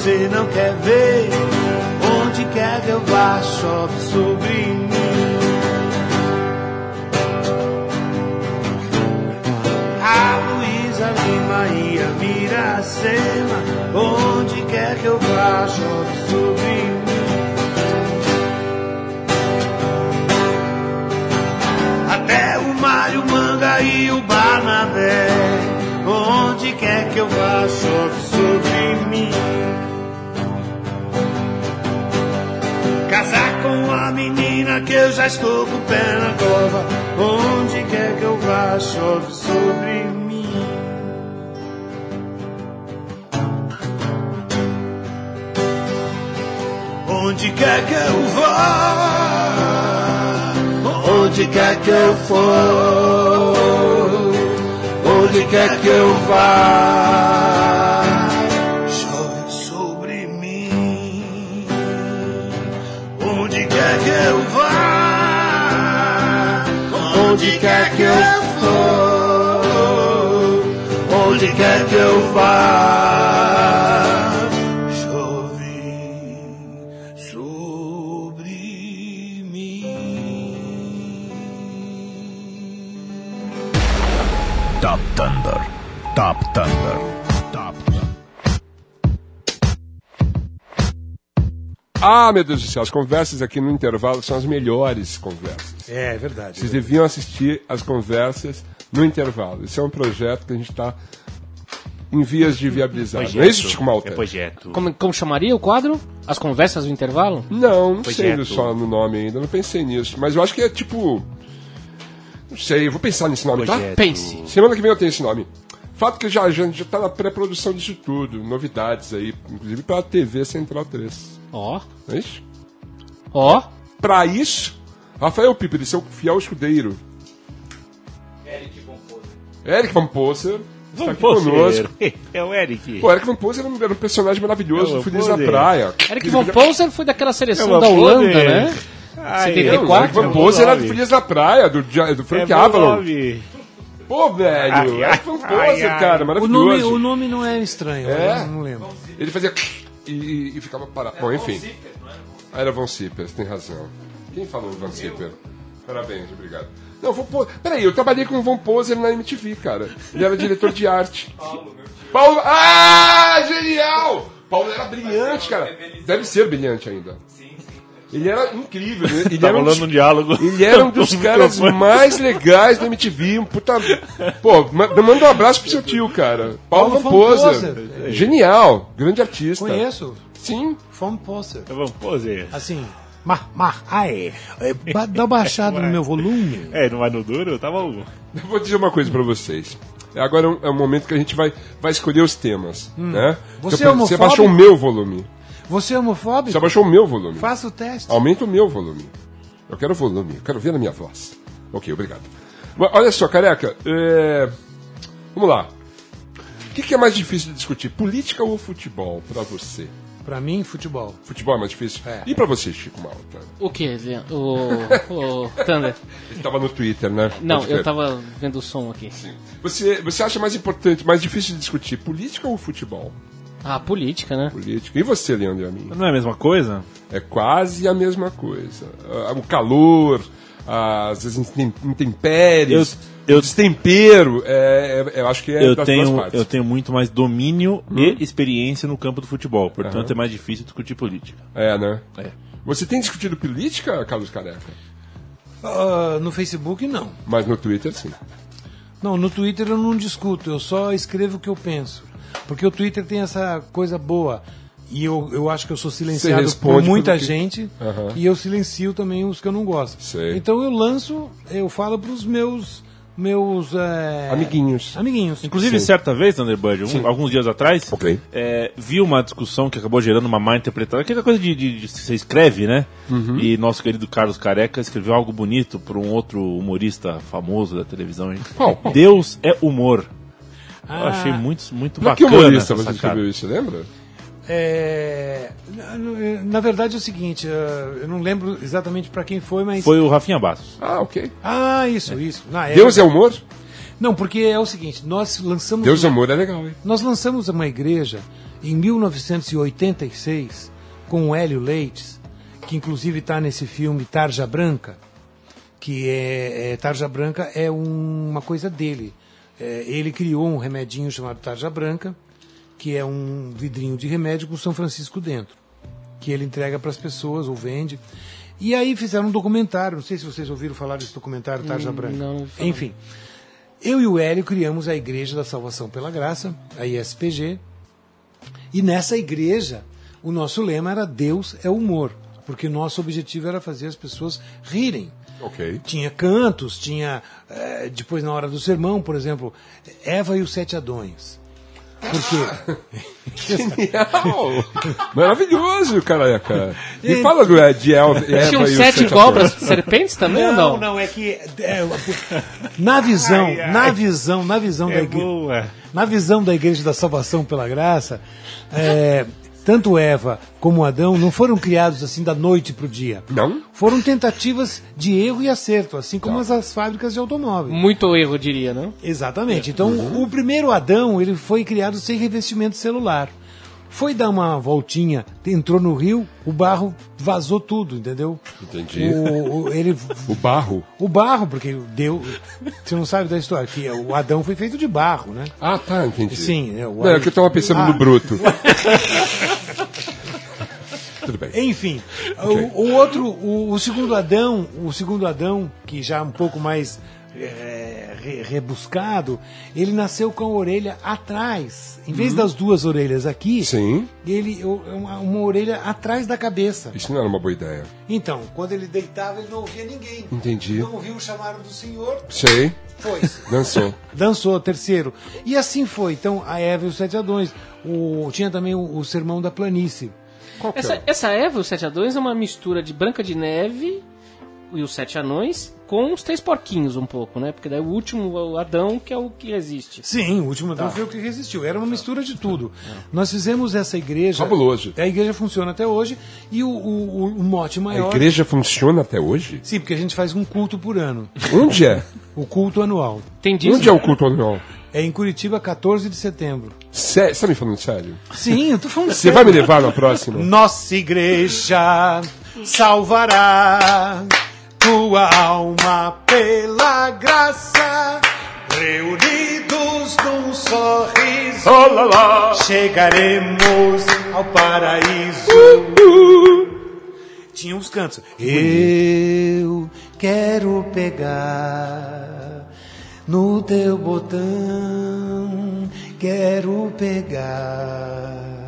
você não quer ver. Onde quer que eu vá, chove sobre mim. A Luísa Lima e a Miracema, onde quer que eu vá, chove sobre mim. Até o Mário Manga e o Barnabé, onde quer que eu vá, chove sobre mim. Casar com a menina que eu já estou com o pé na cova, onde quer que eu vá, chove sobre mim. Onde quer que eu vá, onde quer que eu for, onde quer que eu vá, chove sobre mim. Onde quer que eu vá, onde quer que eu for, onde quer que eu vá, chove sobre mim. Top Thunder. Top Thunder. Top Thunder. Ah, meu Deus do céu, as conversas aqui no intervalo são as melhores conversas. É, é verdade. Vocês deviam assistir as conversas no intervalo. Esse é um projeto que a gente está em vias de viabilizar. Não é isso, Chico Malta? É projeto. Como, como chamaria o quadro? As conversas do intervalo? Não, não Projeto. sei só no nome ainda, não pensei nisso. Mas eu acho que é tipo... Não sei, eu vou pensar nesse nome, Projeto. tá? Pense. Semana que vem eu tenho esse nome. Fato que já já está na pré-produção disso tudo. Novidades aí, inclusive pela T V Central três. Ó, Não é isso? ó. Pra isso, Rafael Piper, seu fiel escudeiro. Eric Van Poser. Está aqui conosco. É o Eric. Pô, Eric Van Poser era um, era um personagem maravilhoso É o do Feliz na Poser. Praia. Eric Van Poser foi daquela seleção É, da Van Holanda, Poser. né? Ai, setenta e Não, o quatro? Eric Van É Poser era do nome. Feliz na Praia, do, Dia- do Frank É Avalon. nome. Pô, velho, Ai, Eric Van ai, Poser, ai. cara, O maravilhoso. nome, o nome não é estranho, É? eu não lembro. Ele fazia e, e, e ficava parado. Bom, enfim. Ah, era Von Zipper, você tem razão. Quem falou Von Zipper? Parabéns, obrigado. Não, vou pôr. Peraí, eu trabalhei com o Von Poser na M T V, cara. Ele era diretor de arte. Paulo, Paulo. Ah, genial! Paulo era brilhante, cara. Deve ser brilhante ainda. Ele era incrível, né? Ele Tá era um dos, rolando um diálogo. ele era um dos Com o caras microfone. mais legais da M T V. Um puta. Pô, ma- manda um abraço pro seu tio, cara. Paulo, Paulo Van Van Poser. Poser. Genial, grande artista. Conheço. Sim. From Poster. Vamos poser. Assim, mar, mar, aê. É, ba- dá uma baixada no meu volume. É, não vai no duro? Tá bom. Eu vou dizer uma coisa pra vocês. Agora é um, é um momento que a gente vai, vai escolher os temas, né? Você Então, é você homofóbico? baixou o meu volume. Você é homofóbico? Você abaixou o meu volume. Faça o teste. Aumenta o meu volume. Eu quero volume, eu quero ver na minha voz. Ok, obrigado. Mas, olha só, careca. é, Vamos lá. O que, que é mais difícil de discutir? Política ou futebol pra você? Pra mim, futebol. Futebol é mais difícil? É. E pra você, Chico Malta? O que, Leandro? O, o Thunder? Ele tava no Twitter, né? Não, Pode eu crer. tava vendo o som aqui. Você, você acha mais importante, mais difícil de discutir política ou futebol? Ah, política, né? Política. E você, Leandro e a mim? Não é a mesma coisa? É quase a mesma coisa. Ah, O calor, as as intem- intempéries, Eu- eu- o destempero, é, é- eu acho que é Eu das tenho, duas partes. eu tenho muito mais domínio e experiência no campo do futebol. Portanto, é mais difícil discutir política. É, né? É. Você tem discutido política, Carlos Careca? Ah, no Facebook, não. Mas no Twitter, sim. Não, no Twitter eu não discuto, eu só escrevo o que eu penso. Porque o Twitter tem essa coisa boa. E eu, eu acho que eu sou silenciado por responde muita pelo que- gente. Aham. E eu silencio também os que eu não gosto. Sei. Então eu lanço, eu falo pros meus. meus é, Amiguinhos. Amiguinhos. Inclusive, Sim. certa vez, Thunderbird, um- alguns dias atrás, Ok. é, vi uma discussão que acabou gerando uma má interpretação. Aquela coisa de, de, de você escreve, né? Uhum. E nosso querido Carlos Careca escreveu algo bonito para um outro humorista famoso da televisão. hein? Qual? Qual? Deus é humor. Eu Ah. achei muito, muito Pra que bacana humorista essa você sacada. escreveu isso, lembra? É, na, na verdade é o seguinte, eh, eu não lembro exatamente para quem foi, mas. Foi o Rafinha Bastos. Ah, ok. Ah, isso, isso. Na Deus é época- humor? Não, porque é o seguinte, nós lançamos. Deus é uma- humor é legal, hein? Nós lançamos uma igreja em mil novecentos e oitenta e seis, com o Hélio Leites, que inclusive está nesse filme Tarja Branca, que é, é Tarja Branca é um, uma coisa dele. É, ele criou um remedinho chamado Tarja Branca, que é um vidrinho de remédio com São Francisco dentro, que ele entrega para as pessoas ou vende. E aí fizeram um documentário, não sei se vocês ouviram falar desse documentário Tarja Hum, Branca. não, não ouvi falar. Enfim, eu e o Hélio criamos a Igreja da Salvação pela Graça, a I S P G, e nessa igreja o nosso lema era Deus é humor, porque o nosso objetivo era fazer as pessoas rirem. Ok. Tinha cantos, tinha, eh, depois na hora do sermão, por exemplo, Eva e os Sete Adões. Porque... Genial! Maravilhoso, caraca. Me fala do Ed, de Eva Tinham e os sete sete cobras, adões. serpentes também ou Não, não? não, é que é, na visão, Ai, ai. na visão, na visão da É igreja, boa. na visão da Igreja da Salvação pela Graça, é, tanto Eva como Adão não foram criados assim da noite para o dia. Não? Foram tentativas de erro e acerto, assim como Tá. as, as fábricas de automóveis. Muito erro, diria, não? Exatamente. Então, o primeiro Adão, ele foi criado sem revestimento celular. Foi dar uma voltinha, entrou no rio, o barro vazou tudo, entendeu? Entendi. O, o- ele, O barro. o barro, porque deu. Você não sabe da história, que o Adão foi feito de barro, né? Ah, tá, entendi. Sim, é, o Não, é que eu estava pensando Ah. no bruto. Tudo bem. Enfim, o, o outro, o, o segundo Adão, o segundo Adão, que já é um pouco mais é, re- rebuscado, ele nasceu com a orelha atrás. Em vez das duas orelhas aqui, Sim. ele o- uma, uma orelha atrás da cabeça. Isso não era uma boa ideia. Então, quando ele deitava, ele não ouvia ninguém. Entendi. Não ouviu o chamado do Senhor, Sei. foi. Dançou. Dançou, terceiro. E assim foi. Então, a Eva e os Sete Adões. O, tinha também o, o Sermão da Planície. Qual que Essa, é? essa Eva e os Sete Adões é uma mistura de Branca de Neve e os Sete Anões com os Três Porquinhos um pouco, né? Porque daí o último, o Adão, que é o que existe. Sim, o último Adão foi o que resistiu. Era uma mistura de tudo. Nós fizemos essa igreja. Fabuloso. A igreja funciona até hoje. E o, o, o- o mote A maior. igreja funciona até hoje? Sim, porque a gente faz um culto por ano. Onde é? O culto anual. Tem disso? Onde é o culto anual? É em Curitiba, quatorze de setembro. Sé- Você tá me falando sério? Sim, eu tô falando Você vai me levar na próxima? Nossa igreja salvará tua alma pela graça, reunidos num sorriso, Oh, lá, lá. chegaremos ao paraíso. Tinha uns cantos. Eu quero pegar no teu botão, quero pegar.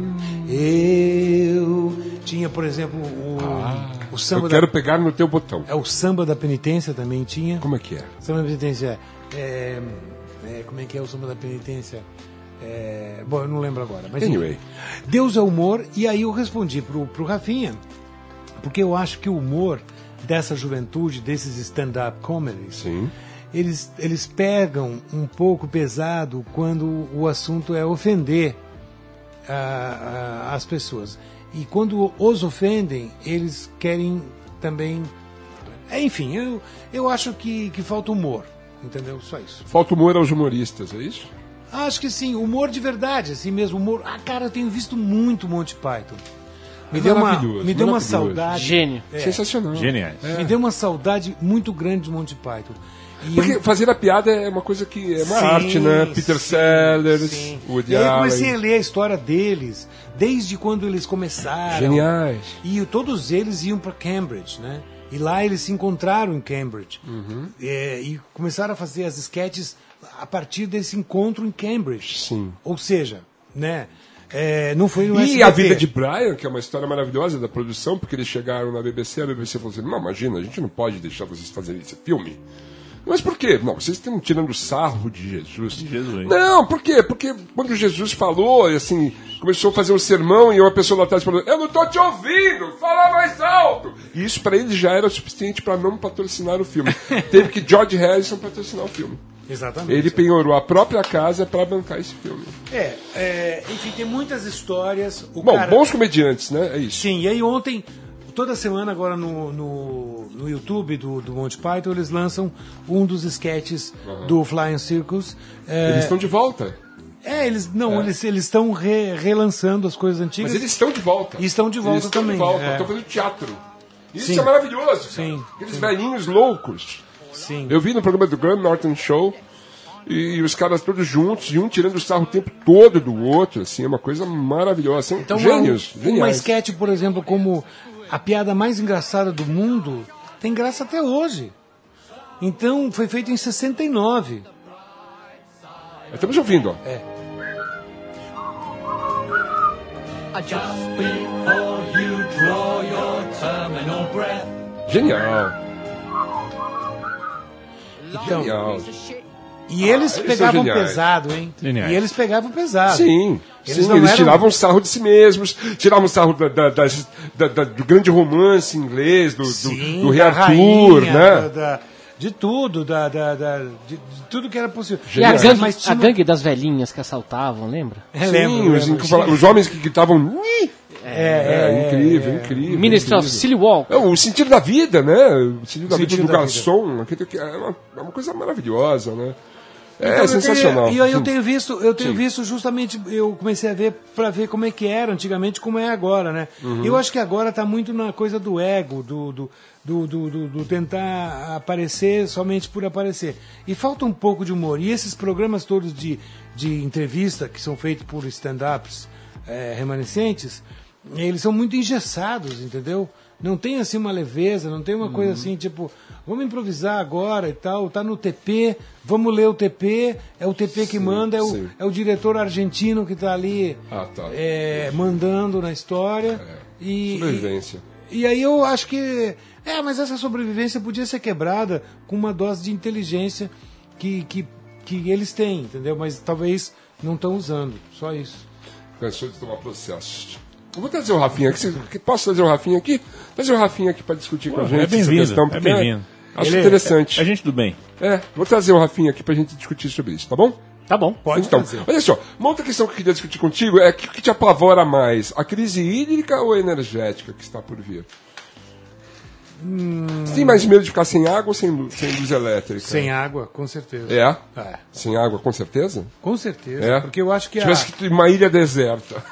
Eu tinha, por exemplo, o, o samba Eu quero da, pegar no teu botão. é o samba da penitência também tinha. Como é que é? Samba da penitência é, é, como é que é o samba da penitência? É, bom, eu não lembro agora. Mas Anyway. enfim. Deus é humor, e aí eu respondi pro, pro Rafinha, porque eu acho que o humor dessa juventude, desses stand-up comedies, Sim. eles, eles pegam um pouco pesado quando o assunto é ofender ah, ah, as pessoas. E quando os ofendem, eles querem também... Enfim, eu, eu acho que, que falta humor, entendeu? Só isso. Falta humor aos humoristas, é isso? Acho que sim, humor de verdade, assim mesmo, humor... Ah, cara, eu tenho visto muito Monty Python. Me É deu uma, maravilhoso, me deu uma maravilhoso. saudade... Gênio. É, Sensacional. Geniais. Me deu uma saudade muito grande de Monty Python. E Porque eu- fazer a piada é uma coisa que é uma Sim, arte, né? Peter sim, Sellers, sim. Woody E aí eu comecei a Allen. ler a história deles, desde quando eles começaram. Geniais. E todos eles iam para Cambridge, né? E lá eles se encontraram em Cambridge. Uhum. É, e começaram a fazer as sketches a partir desse encontro em Cambridge. Sim. Ou seja, né? é, não foi no E S B T. a vida de Brian, que é uma história maravilhosa da produção, porque eles chegaram na B B C, a B B C falou assim, não, imagina, a gente não pode deixar vocês fazerem esse filme. Mas por quê? Não, vocês estão tirando sarro de Jesus. De Jesus. Não, por quê? Porque quando Jesus falou, e assim, começou a fazer um sermão e uma pessoa lá atrás falou, eu não tô te ouvindo, fala mais alto. E isso pra ele já era suficiente pra não patrocinar o filme. Teve que George Harrison patrocinar o filme. Exatamente. Ele penhorou a própria casa pra bancar esse filme. É, é, enfim, tem muitas histórias. O Bom, cara... bons comediantes, né? É isso. Sim, e aí ontem, toda semana agora no, no, no YouTube do, do Monty Python, eles lançam um dos sketches do Flying Circus. É, Eles estão de volta. É, eles não, É. eles eles estão re- relançando as coisas antigas. Mas eles estão de volta. E estão de volta eles estão também, de volta, é. estão fazendo teatro. Isso Sim. é maravilhoso. Sim, Cara. Aqueles sim. velhinhos loucos. Sim. Eu vi no programa do Graham Norton Show e os caras todos juntos, e um tirando o sarro o tempo todo do outro, assim, é uma coisa maravilhosa. São Então, gênios, uma, uma geniais. sketch, por exemplo, como a piada mais engraçada do mundo, tem graça até hoje. Então, foi feito em sessenta e nove. Estamos ouvindo, ó. É. Just before you draw your terminal breath. Genial. Então, Genial. e eles Ah, eles pegavam são geniais. pesado, hein? Geniais. E eles pegavam pesado. Sim, Eles sim, não eles eram- tiravam sarro de si mesmos, tiravam sarro da, da- das- da- da- do grande romance inglês, do, do- Sim, do Rei da Arthur, rainha, né? da- da- de tudo, da, da- da- de, de tudo que era possível. E a Geniais. gangue, Mas a tinha- gangue das velhinhas que assaltavam, lembra? É, Sim, lembro, os, lembro. os- os homens que gritavam. "Nhi". É, É, incrível, incrível. Ministro of incrível. Silly Walk. É, o sentido da vida, né? O sentido da Sentido vida do da garçom, aquilo que é uma, é uma coisa maravilhosa, né? É Então, eu sensacional. tenho- E eu, eu Sim. tenho visto, eu tenho Sim. visto justamente, eu comecei a ver para ver como é que era antigamente, como é agora, né? Uhum. Eu acho que agora está muito na coisa do ego, do, do, do, do, do- do tentar aparecer somente por aparecer. E falta um pouco de humor. E esses programas todos de, de entrevista que são feitos por stand-ups eh, remanescentes, eles são muito engessados, entendeu? Não tem assim uma leveza, não tem uma coisa Uhum. assim, tipo, vamos improvisar agora e tal, tá no T P, vamos ler o T P, é o T P que manda, é o, sim. é o diretor argentino que tá ali Ah, tá. é, mandando na história. E, Sobrevivência. E, e aí eu acho que. É, mas essa sobrevivência podia ser quebrada com uma dose de inteligência que, que, que eles têm, entendeu? Mas talvez não estão usando, só isso. Cansou de tomar processo. Eu vou trazer o Rafinha aqui. Você- Posso trazer o Rafinha aqui? Trazer o Rafinha aqui para discutir com a Pô, gente é bem-vindo, essa questão. é porque bem-vindo. Acho Ele é- interessante. É gente do bem. É, vou trazer o Rafinha aqui pra gente discutir sobre isso, tá bom? Tá bom. Pode então, fazer. olha só, uma outra questão que eu queria discutir contigo é o que, que te apavora mais, a crise hídrica ou a energética que está por vir? Hum. Você tem mais medo de ficar sem água ou sem luz, sem luz elétrica? Sem água, com certeza. É? É, Sem água, com certeza? com certeza. É? Porque eu acho que Se a. tivesse que ter uma ilha deserta.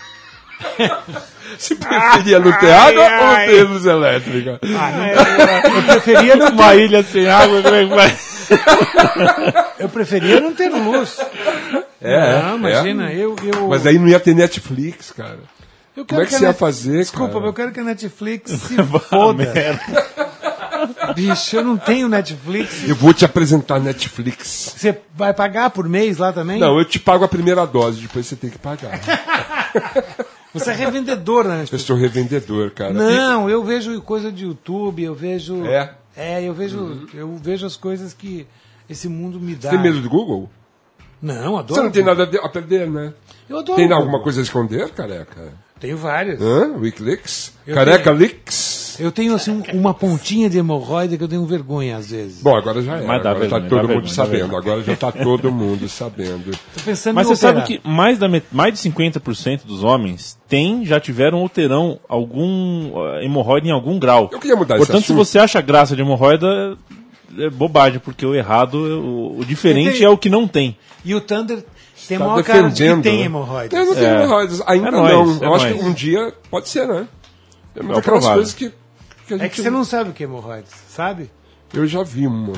Você preferia não ter água ou não ter luz elétrica? Eu preferia não Uma ilha sem água, como é que vai? Eu preferia não ter luz. É, não, é. imagina, eu, eu. Mas aí não ia ter Netflix, cara. eu como é quero que a você ia Net- fazer, Desculpa, cara? mas eu quero que a Netflix se foda. Bicho, eu não tenho Netflix. Eu vou te apresentar Netflix. Você vai pagar por mês lá também? Não, eu te pago a primeira dose, depois você tem que pagar. Você é revendedor, né? Eu sou revendedor, cara. Não, eu vejo coisa de YouTube, eu vejo. É? É, eu vejo, eu vejo as coisas que esse mundo me dá. Você tem medo do Google? Não, adoro. Você não tem nada a perder, né? Eu adoro. Tem Google. alguma coisa a esconder, careca? Tenho várias. Hã? Wikileaks? Eu Careca tenho. Leaks? Eu tenho assim um- uma pontinha de hemorroida que eu tenho vergonha às vezes. Bom, agora já é. Mas dá Agora tá vergonha, todo dá mundo vergonha, dá sabendo. vergonha. Agora já tá todo mundo sabendo. Tô pensando Mas em você sabe operar. que mais, da met... mais de cinquenta por cento dos homens têm, já tiveram ou terão algum uh, hemorroida em algum grau. Eu queria mudar esse Portanto, se assunto. você acha graça de hemorroida, é bobagem, porque o errado, o, o diferente Eu tenho- é o que não tem. E o Thunder tem Tá maior cara de que defendendo, tem né? hemorroida. Eu não tenho É. hemorroidas. Ainda É não. nóis, é eu acho nóis. que um dia pode ser, né? É uma É daquelas provável. coisas que, que a É gente... que você não sabe o que é hemorroida, sabe? Eu já vi uma.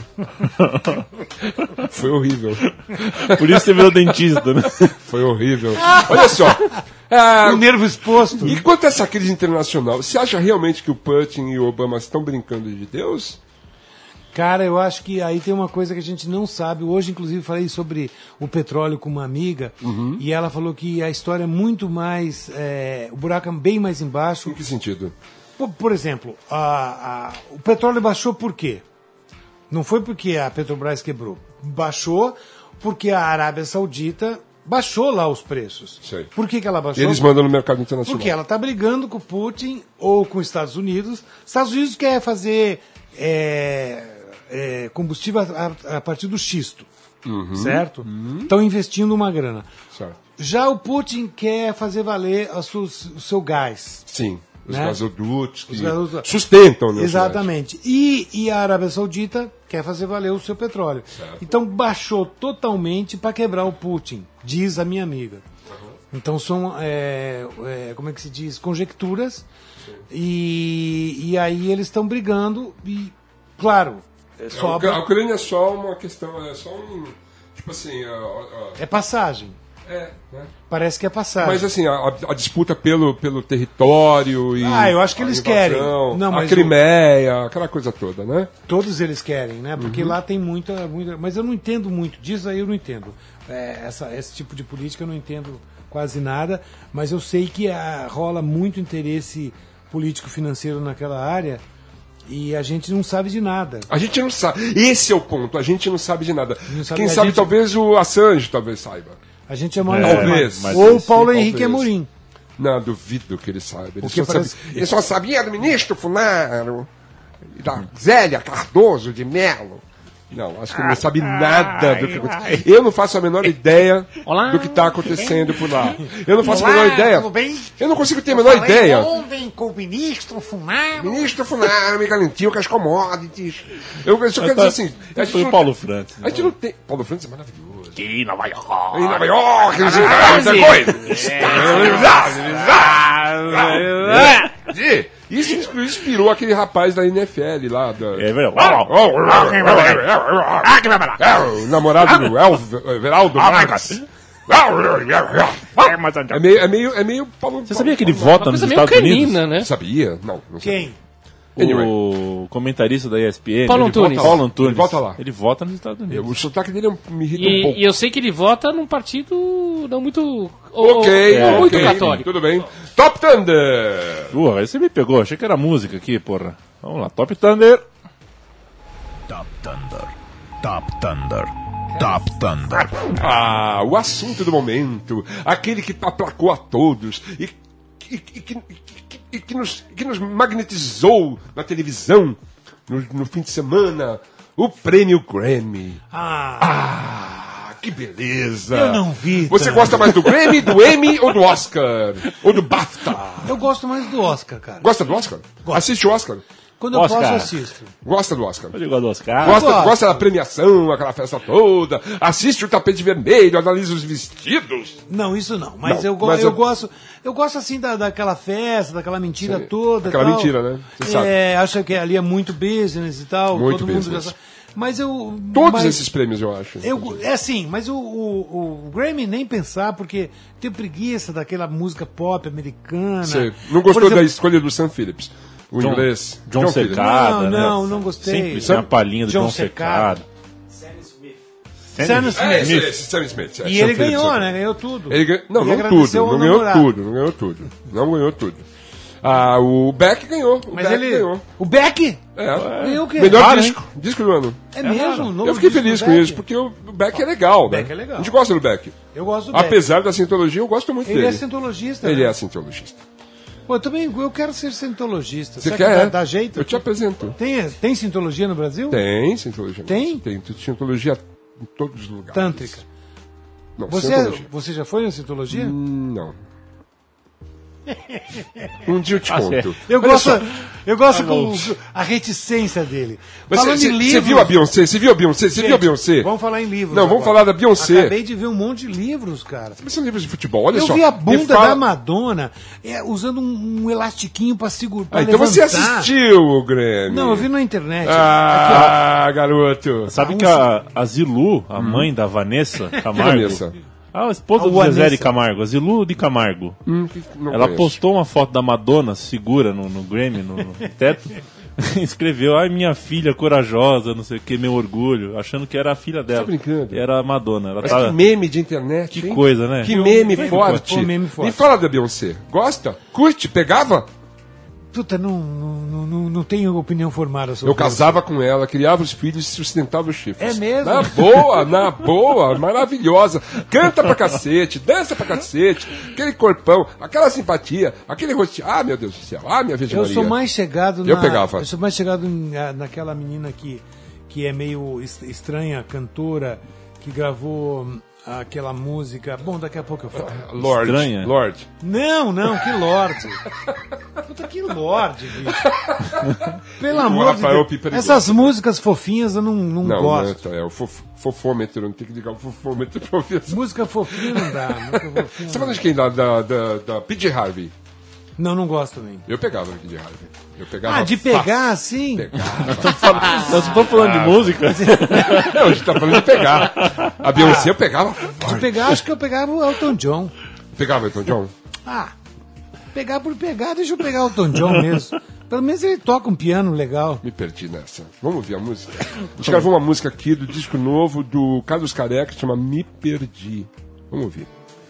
Foi horrível. Por isso você virou dentista, né? Foi horrível. Olha só. é, O nervo exposto. E quanto a essa crise internacional, você acha realmente que o Putin e o Obama estão brincando de Deus? Cara, eu acho que aí tem uma coisa que a gente não sabe. Hoje, inclusive, falei sobre o petróleo com uma amiga e ela falou que a história é muito mais. é, o buraco é bem mais embaixo. Em que sentido? Por, por exemplo, a- a- o petróleo baixou por quê? Não foi porque a Petrobras quebrou. Baixou porque a Arábia Saudita baixou lá os preços. Sei. Por que, que ela E baixou? eles mandam no mercado internacional. Porque ela está brigando com o Putin ou com os Estados Unidos. Os Estados Unidos quer fazer é, é, combustível a, a- a partir do xisto, certo? Estão investindo uma grana. Certo. Já o Putin quer fazer valer a seus- o seu gás. Sim. Os Né? gasodutos que Os gasodutos. sustentam, né? Exatamente. E, e a Arábia Saudita quer quer fazer valer o seu petróleo. Então baixou totalmente para quebrar o Putin, diz a minha amiga. Então são, é, é, como é que se diz, conjecturas, e, e aí eles estão brigando e, claro, é, sobra, A Ucrânia é só uma questão, é só um, tipo assim... ó, ó, é passagem. é, né? Parece que é passagem. Mas assim, a, a disputa pelo, pelo território e... Ah, eu acho que a eles invasão, querem. Não, a mas Crimeia, aquela coisa toda, né? Todos eles querem, né? Porque Uhum. lá tem muita, muita... Mas eu não entendo muito disso, aí eu não entendo. É, essa, esse tipo de política eu não entendo quase nada, mas eu sei que ah, rola muito interesse político-financeiro naquela área e a gente não sabe de nada. A gente não sabe. Esse é o ponto, a gente não sabe de nada. Não sabe- Quem a sabe gente- talvez o Assange talvez saiba. A gente é mal É, talvez. mas- Ou o mas- Paulo sim, Henrique talvez. Amorim. Não, duvido que ele saiba. Ele, Porque só, parece- sabia, ele só sabia do ministro Funaro, e da Zélia Cardoso de Mello. Não, acho que ele não sabe nada do que acontece. Eu não faço a menor ideia Olá. do que está acontecendo por lá. Eu não faço a menor ideia. Tudo bem? Eu não consigo ter a menor ideia. Ontem com o ministro Funaro. Ministro Funaro me garantiu que as commodities. Eu, eu só quero dizer assim. A gente Foi não, o Paulo Francis. a gente não tem. Paulo Francis é maravilhoso. Em Nova York. Em Nova York, eles fizeram muita coisa. É. Isso inspirou aquele rapaz da N F L lá. Da... É verdade. É, o namorado do Elv- Everaldo Marques. É meio, é meio, é meio Paulo. Você sabia que ele vota Uma nos coisa meio Estados Unidos? canina, né? Sabia? Não, não sabia. Quem? Anyway. O comentarista da E S P N, Paulo ele Antunes. vota, Paulo Antunes. Ele vota lá. Ele vota nos Estados Unidos. O sotaque dele me irrita um pouco. E, e eu sei que ele vota num partido não muito. Ok, ou- ou muito ok, católico. tudo bem. Top Thunder! Porra, aí você me pegou, achei que era música aqui, porra. Vamos lá, Top Thunder. Top Thunder. Top Thunder. Top Thunder. Ah, o assunto do momento, aquele que aplacou a todos e, e- e que, e- e que nos, que nos magnetizou na televisão no, no fim de semana, o prêmio Grammy. Ah, Ah, que beleza! Eu não vi Você tanto. gosta mais do Grammy, do Emmy ou do Oscar? Ou do BAFTA? eu gosto mais do Oscar, cara. Gosta do Oscar? Assiste o Oscar? Quando eu Oscar. posso, assisto. Gosta do Oscar? Eu gosto do Oscar. Gosta, gosto. gosta da premiação, aquela festa toda, assiste o tapete vermelho, analisa os vestidos. Não, isso não. Mas, Não, eu, go- mas eu eu- gosto. Eu gosto assim da, daquela festa, daquela mentira Sim, toda. e aquela tal. mentira, né? Você sabe. É, acha que ali é muito business e tal. Muito todo mundo business. já sabe. Mas eu. Todos mas esses prêmios, eu acho. Eu, é assim, mas o, o, o Grammy nem pensar, porque tenho preguiça daquela música pop americana. Você não gostou Por exemplo, da escolha do Sam Phillips? O John- inglês. John Phillips. Secada, Não, né? não, não gostei. Sempre tem a palhinha do John John, Secada. Secada. Sam Smith. É, esse, esse Sam Smith. é, E Sam ele Phillips, ganhou, é. né? Ganhou tudo. Ele ganha- Não, E não agradeceu tudo. ao Não ganhou namorado. tudo. Não ganhou tudo. Não ganhou tudo. Ah, o Beck ganhou. O Mas Beck ele. ganhou. O Beck? É. Ganhou o quê? Melhor Raro, disco. Disco do ano. É mesmo? Novo Eu fiquei disco do feliz com Beck? isso, porque o Beck é legal, né? Beck é legal. A gente gosta do Beck. Eu gosto do Beck. Apesar da cientologia, eu gosto muito Ele dele. é cientologista. Ele né? é cientologista. Pô, eu também eu quero ser cientologista. Você Será quer? que dá, é? dá jeito? Eu te apresento. Tem, tem cientologia no Brasil? Tem cientologia. Tem? Tem cientologia em todos os lugares. Tântrica. Não, Você, cientologia. você já foi na cientologia? Hum, Não. Um dia eu te Ah, conto. certo. Eu Olha gosto, só. eu gosto Tá com bom. a reticência dele. Mas Falando Você em livros... você viu a Beyoncé? Você viu a Beyoncé? Você Gente, viu a Beyoncé? Vamos falar em livros. Não, vamos agora. falar da Beyoncé. Acabei de ver um monte de livros, cara. Mas são livros de futebol, olha Eu só. vi a Me bunda fala- da Madonna é, usando um, um elastiquinho pra segurar. pra Ah, então você levantar. assistiu o Grêmio. Não, eu vi na internet. Ah, garoto. Sabe que a, a Zilu, a mãe da Vanessa Camargo, Vanessa? a esposa A do Zezé Vanessa. de Camargo, a Zilu de Camargo, Hum, não ela conheço. postou uma foto da Madonna segura no, no Grammy, no, no teto, e escreveu, ai minha filha corajosa, não sei o que, meu orgulho, achando que era a filha dela. Tá brincando? E era a Madonna. Ela Mas tava... que meme de internet. Que hein? coisa, né? Que meme Foi- forte. foi um meme forte. Me fala da Beyoncé. Gosta? Curte? Pegava? Puta, não, não, não, não tenho opinião formada sobre Eu casava com ela, criava os filhos e sustentava os chifres. É mesmo? Na boa, na boa, maravilhosa. Canta pra cacete, dança pra cacete, aquele corpão, aquela simpatia, aquele rostinho. Ah, meu Deus do céu, ah, minha Virgem Eu Maria. sou mais chegado Eu na, pegava. Eu sou mais chegado em- a- naquela menina que, que é meio es- estranha, cantora, que gravou aquela música. Bom, daqui a pouco eu falo. Lorde. Estranha. Lorde. Não, não, que Lorde. Puta, que Lorde, bicho. Pelo amor de Rafael Deus. Piperigão. Essas músicas fofinhas eu não, não, Não, gosto. não é, é o fof, fofômetro, não tem que ligar o fofômetro pra ouvir essa. Música fofinha não dá. Música fofinha Você não, fala dá. de quem? Da, da, da, da P J Harvey. não, não gosto também. Eu pegava a P J Harvey. Eu pegava Ah, de fácil. pegar assim? Nós estamos falando de música. Não, a gente tá falando de pegar. A Beyoncé eu pegava De forte. pegar, acho que eu pegava o Elton John. Pegava Elton John? Ah, pegar por pegar, deixa eu pegar o Elton John mesmo. Pelo menos ele toca um piano legal. Me perdi nessa. Vamos ouvir a música? A gente gravou uma música aqui do disco novo do Carlos Careca, que chama Me Perdi. Vamos ouvir.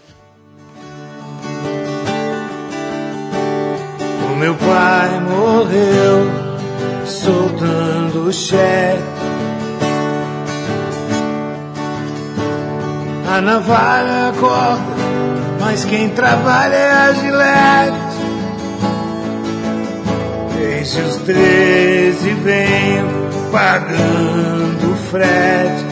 O meu pai morreu soltando o cheque. A navalha corta, mas quem trabalha é a Gillette. Desde os treze venho pagando o frete.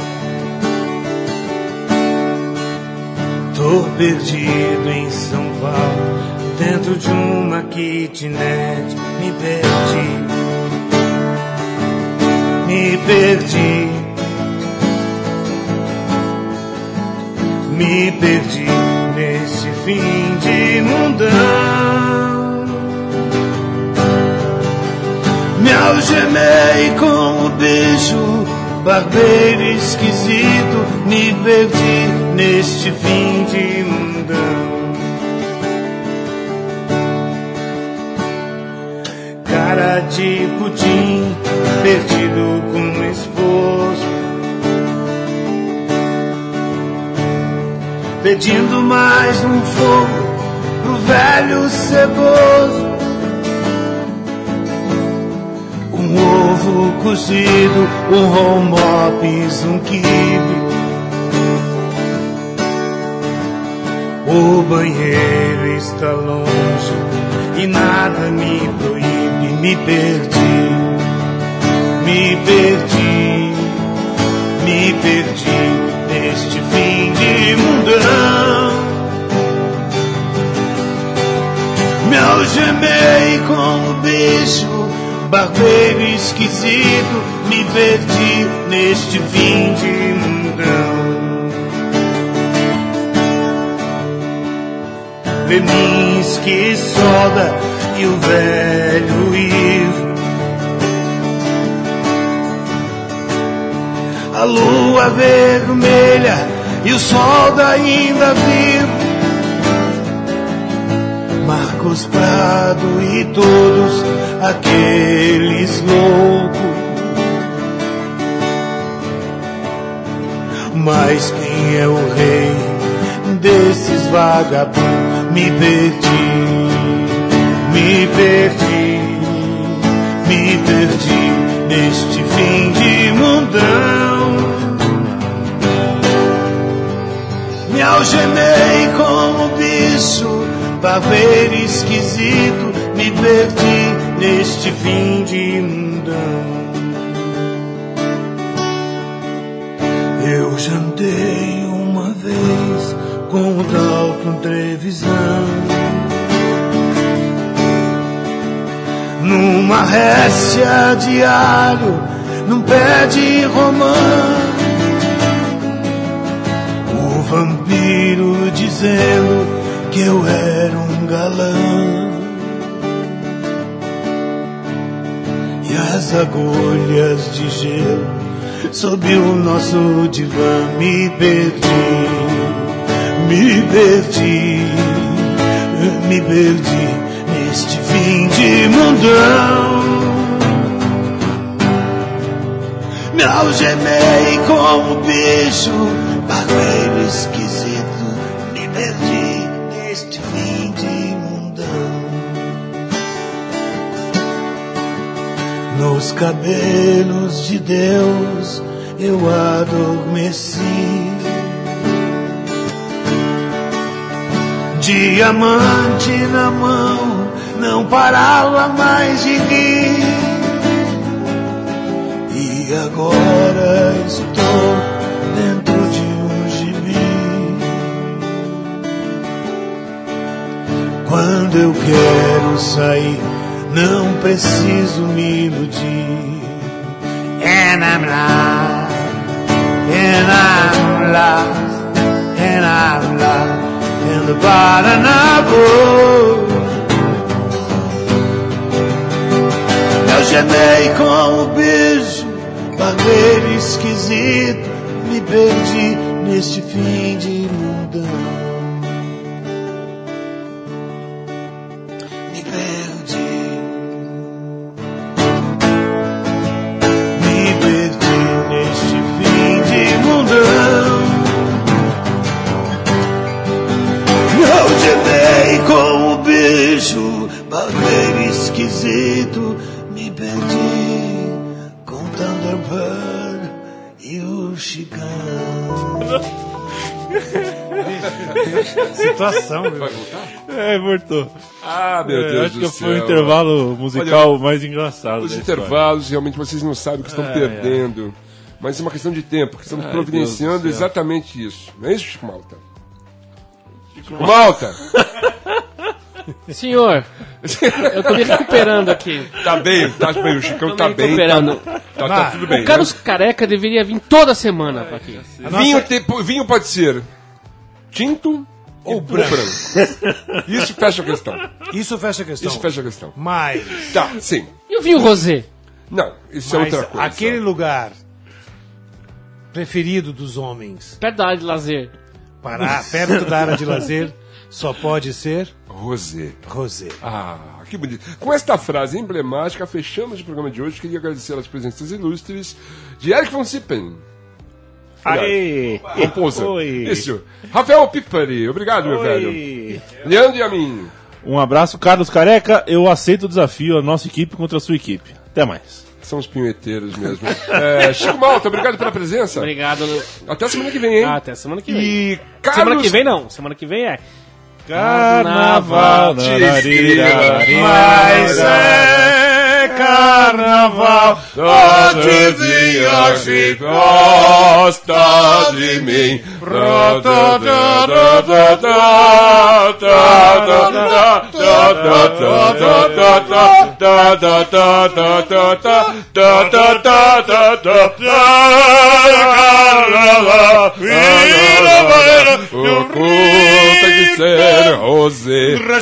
Tô perdido em São Paulo, dentro de uma kitnet. Me perdi, me perdi, me perdi nesse fim de mundão. Me algemei com o bicho, barbeiro esquisito. Me perdi neste fim de mundão. Cara de pudim, perdido com o esposo, pedindo mais um fogo pro velho ceboso. Um ovo cozido, um romopes, um quibe. O banheiro está longe e nada me proíbe. Me perdi, me perdi, me perdi neste fim de mundão. Me algemei com o bicho, barbeiro esquisito. Me perdi neste fim de mundão. Leminski, soda e o velho Ivo. A lua vermelha e o sol ainda vivo. Marcos Prado e todos aqueles loucos. Mas quem é o rei desses vagabundos? Me perdi, me perdi, me perdi neste fim de mundão. Me algemei como bicho, barbeiro esquisito. Me perdi neste fim de mundão. Eu jantei uma vez com o Dalton Trevisan, numa récia de alho, num pé de romã. O vampiro dizendo que eu era um galã, e as agulhas de gelo sob o nosso divã. Me perdi, me perdi, me perdi neste fim de mundão. Me algemei como bicho, barbeiro esquisito. Me perdi neste fim de mundão. Nos cabelos de Deus eu adormeci. Diamante na mão, não parava mais de rir. E agora estou dentro de um gibi. Quando eu quero sair, não preciso me iludir. And I'm lost, and I'm lost, and I'm lost in the bottom of the Eu gemei com o beijo, barbeiro esquisito, me perdi neste fim de mundão. Me perdi, me perdi neste fim de mundão. Eu gemei com o beijo, barbeiro esquisito, me perdi com Thunderbird e o Chicão. Situação, viu? Vai voltar? É, voltou. Ah, meu É, Deus acho do que foi céu. o intervalo musical Olha, mais engraçado. Os da história. intervalos, realmente, vocês não sabem o que estão Ai, perdendo. Mas é uma questão de tempo, que estamos Ai, providenciando Deus do céu. exatamente isso. Não é isso, Chico Malta? Chico Malta! Senhor, eu tô me recuperando aqui. Tá bem, tá bem, o Chicão Tô tá me bem. recuperando. Tá, tá, tá tudo bem. O Carlos Careca deveria vir toda semana pra aqui. né? vinho, te- vinho pode ser tinto ou branco. Isso fecha a questão. Isso fecha a questão. Isso fecha a questão. Mas, Tá, sim. E o vinho rosé? Não, isso é mas outra coisa. aquele lugar preferido dos homens, Perto da área de lazer. para perto da área de lazer, só pode ser Rosé. Rosé. Ah, que bonito. Com esta frase emblemática, fechamos o programa de hoje. Queria agradecer as presenças ilustres de Eric von Sippen. Aê! Composer. Oi. Isso. Rafael Pipari. Obrigado, meu Oi. velho. Leandro e a mim. Um abraço, Carlos Careca. Eu aceito o desafio, a nossa equipe contra a sua equipe. Até mais. São os pinheteiros mesmo. É, Chico Malta, obrigado pela presença. Obrigado. Até semana que vem, hein? Ah, até semana que vem. E Carlos... Semana que vem não. Semana que vem é... Carnaval, Mas é carnaval, adivinha se gosta de mim. O culto tem que ser rosé.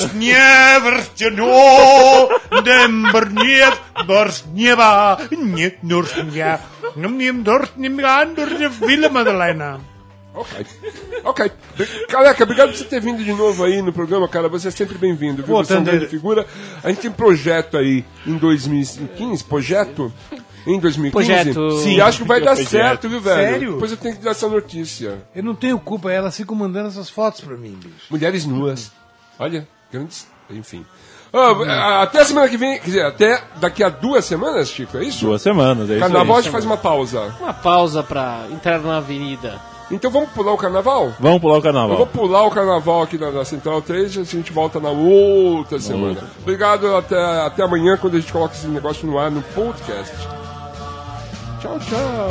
Ok. Ok. Careca, obrigado por você ter vindo de novo aí no programa, cara. Você é sempre bem-vindo. Viu? Pô, Você é um Thunder. grande figura. A gente tem projeto aí em dois mil e quinze, projeto em dois mil e quinze. Projeto. Sim, e acho que vai dar projeto. certo, viu, velho? Sério? Depois eu tenho que dar essa notícia. Eu não tenho culpa, elas ficam mandando essas fotos pra mim, bicho. Mulheres nuas. Olha, grandes. Enfim. Ah, até a semana que vem, quer dizer, até daqui a duas semanas, Chico, é isso? Duas semanas, é isso Carnaval a aí. gente faz uma pausa. Uma pausa pra entrar na avenida. Então vamos pular o carnaval? Vamos pular o Eu vou carnaval. pular o carnaval aqui na, na Central três e a gente volta na outra semana. outra. Obrigado, até, até amanhã, quando a gente coloca esse negócio no ar no podcast. Tchau, tchau.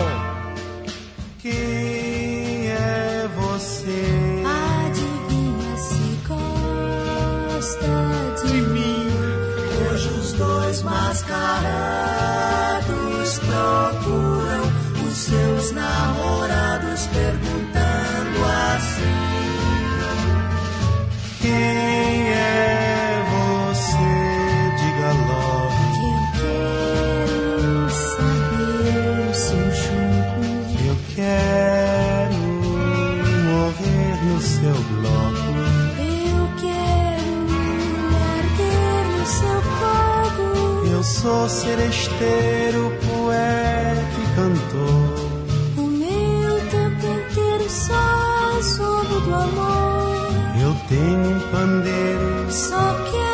Quem é você? Adivinha se gosta de mim. Hoje os dois mascarados procuram os seus namorados perguntando assim: quem é você? Diga logo. Que eu quero saber o seu jogo. Eu quero morrer no seu bloco. Eu quero arder no seu fogo. Eu sou seresteiro, poeta e cantor. O meu tempo inteiro só soube do amor. Eu tenho um pandeiro, Só quero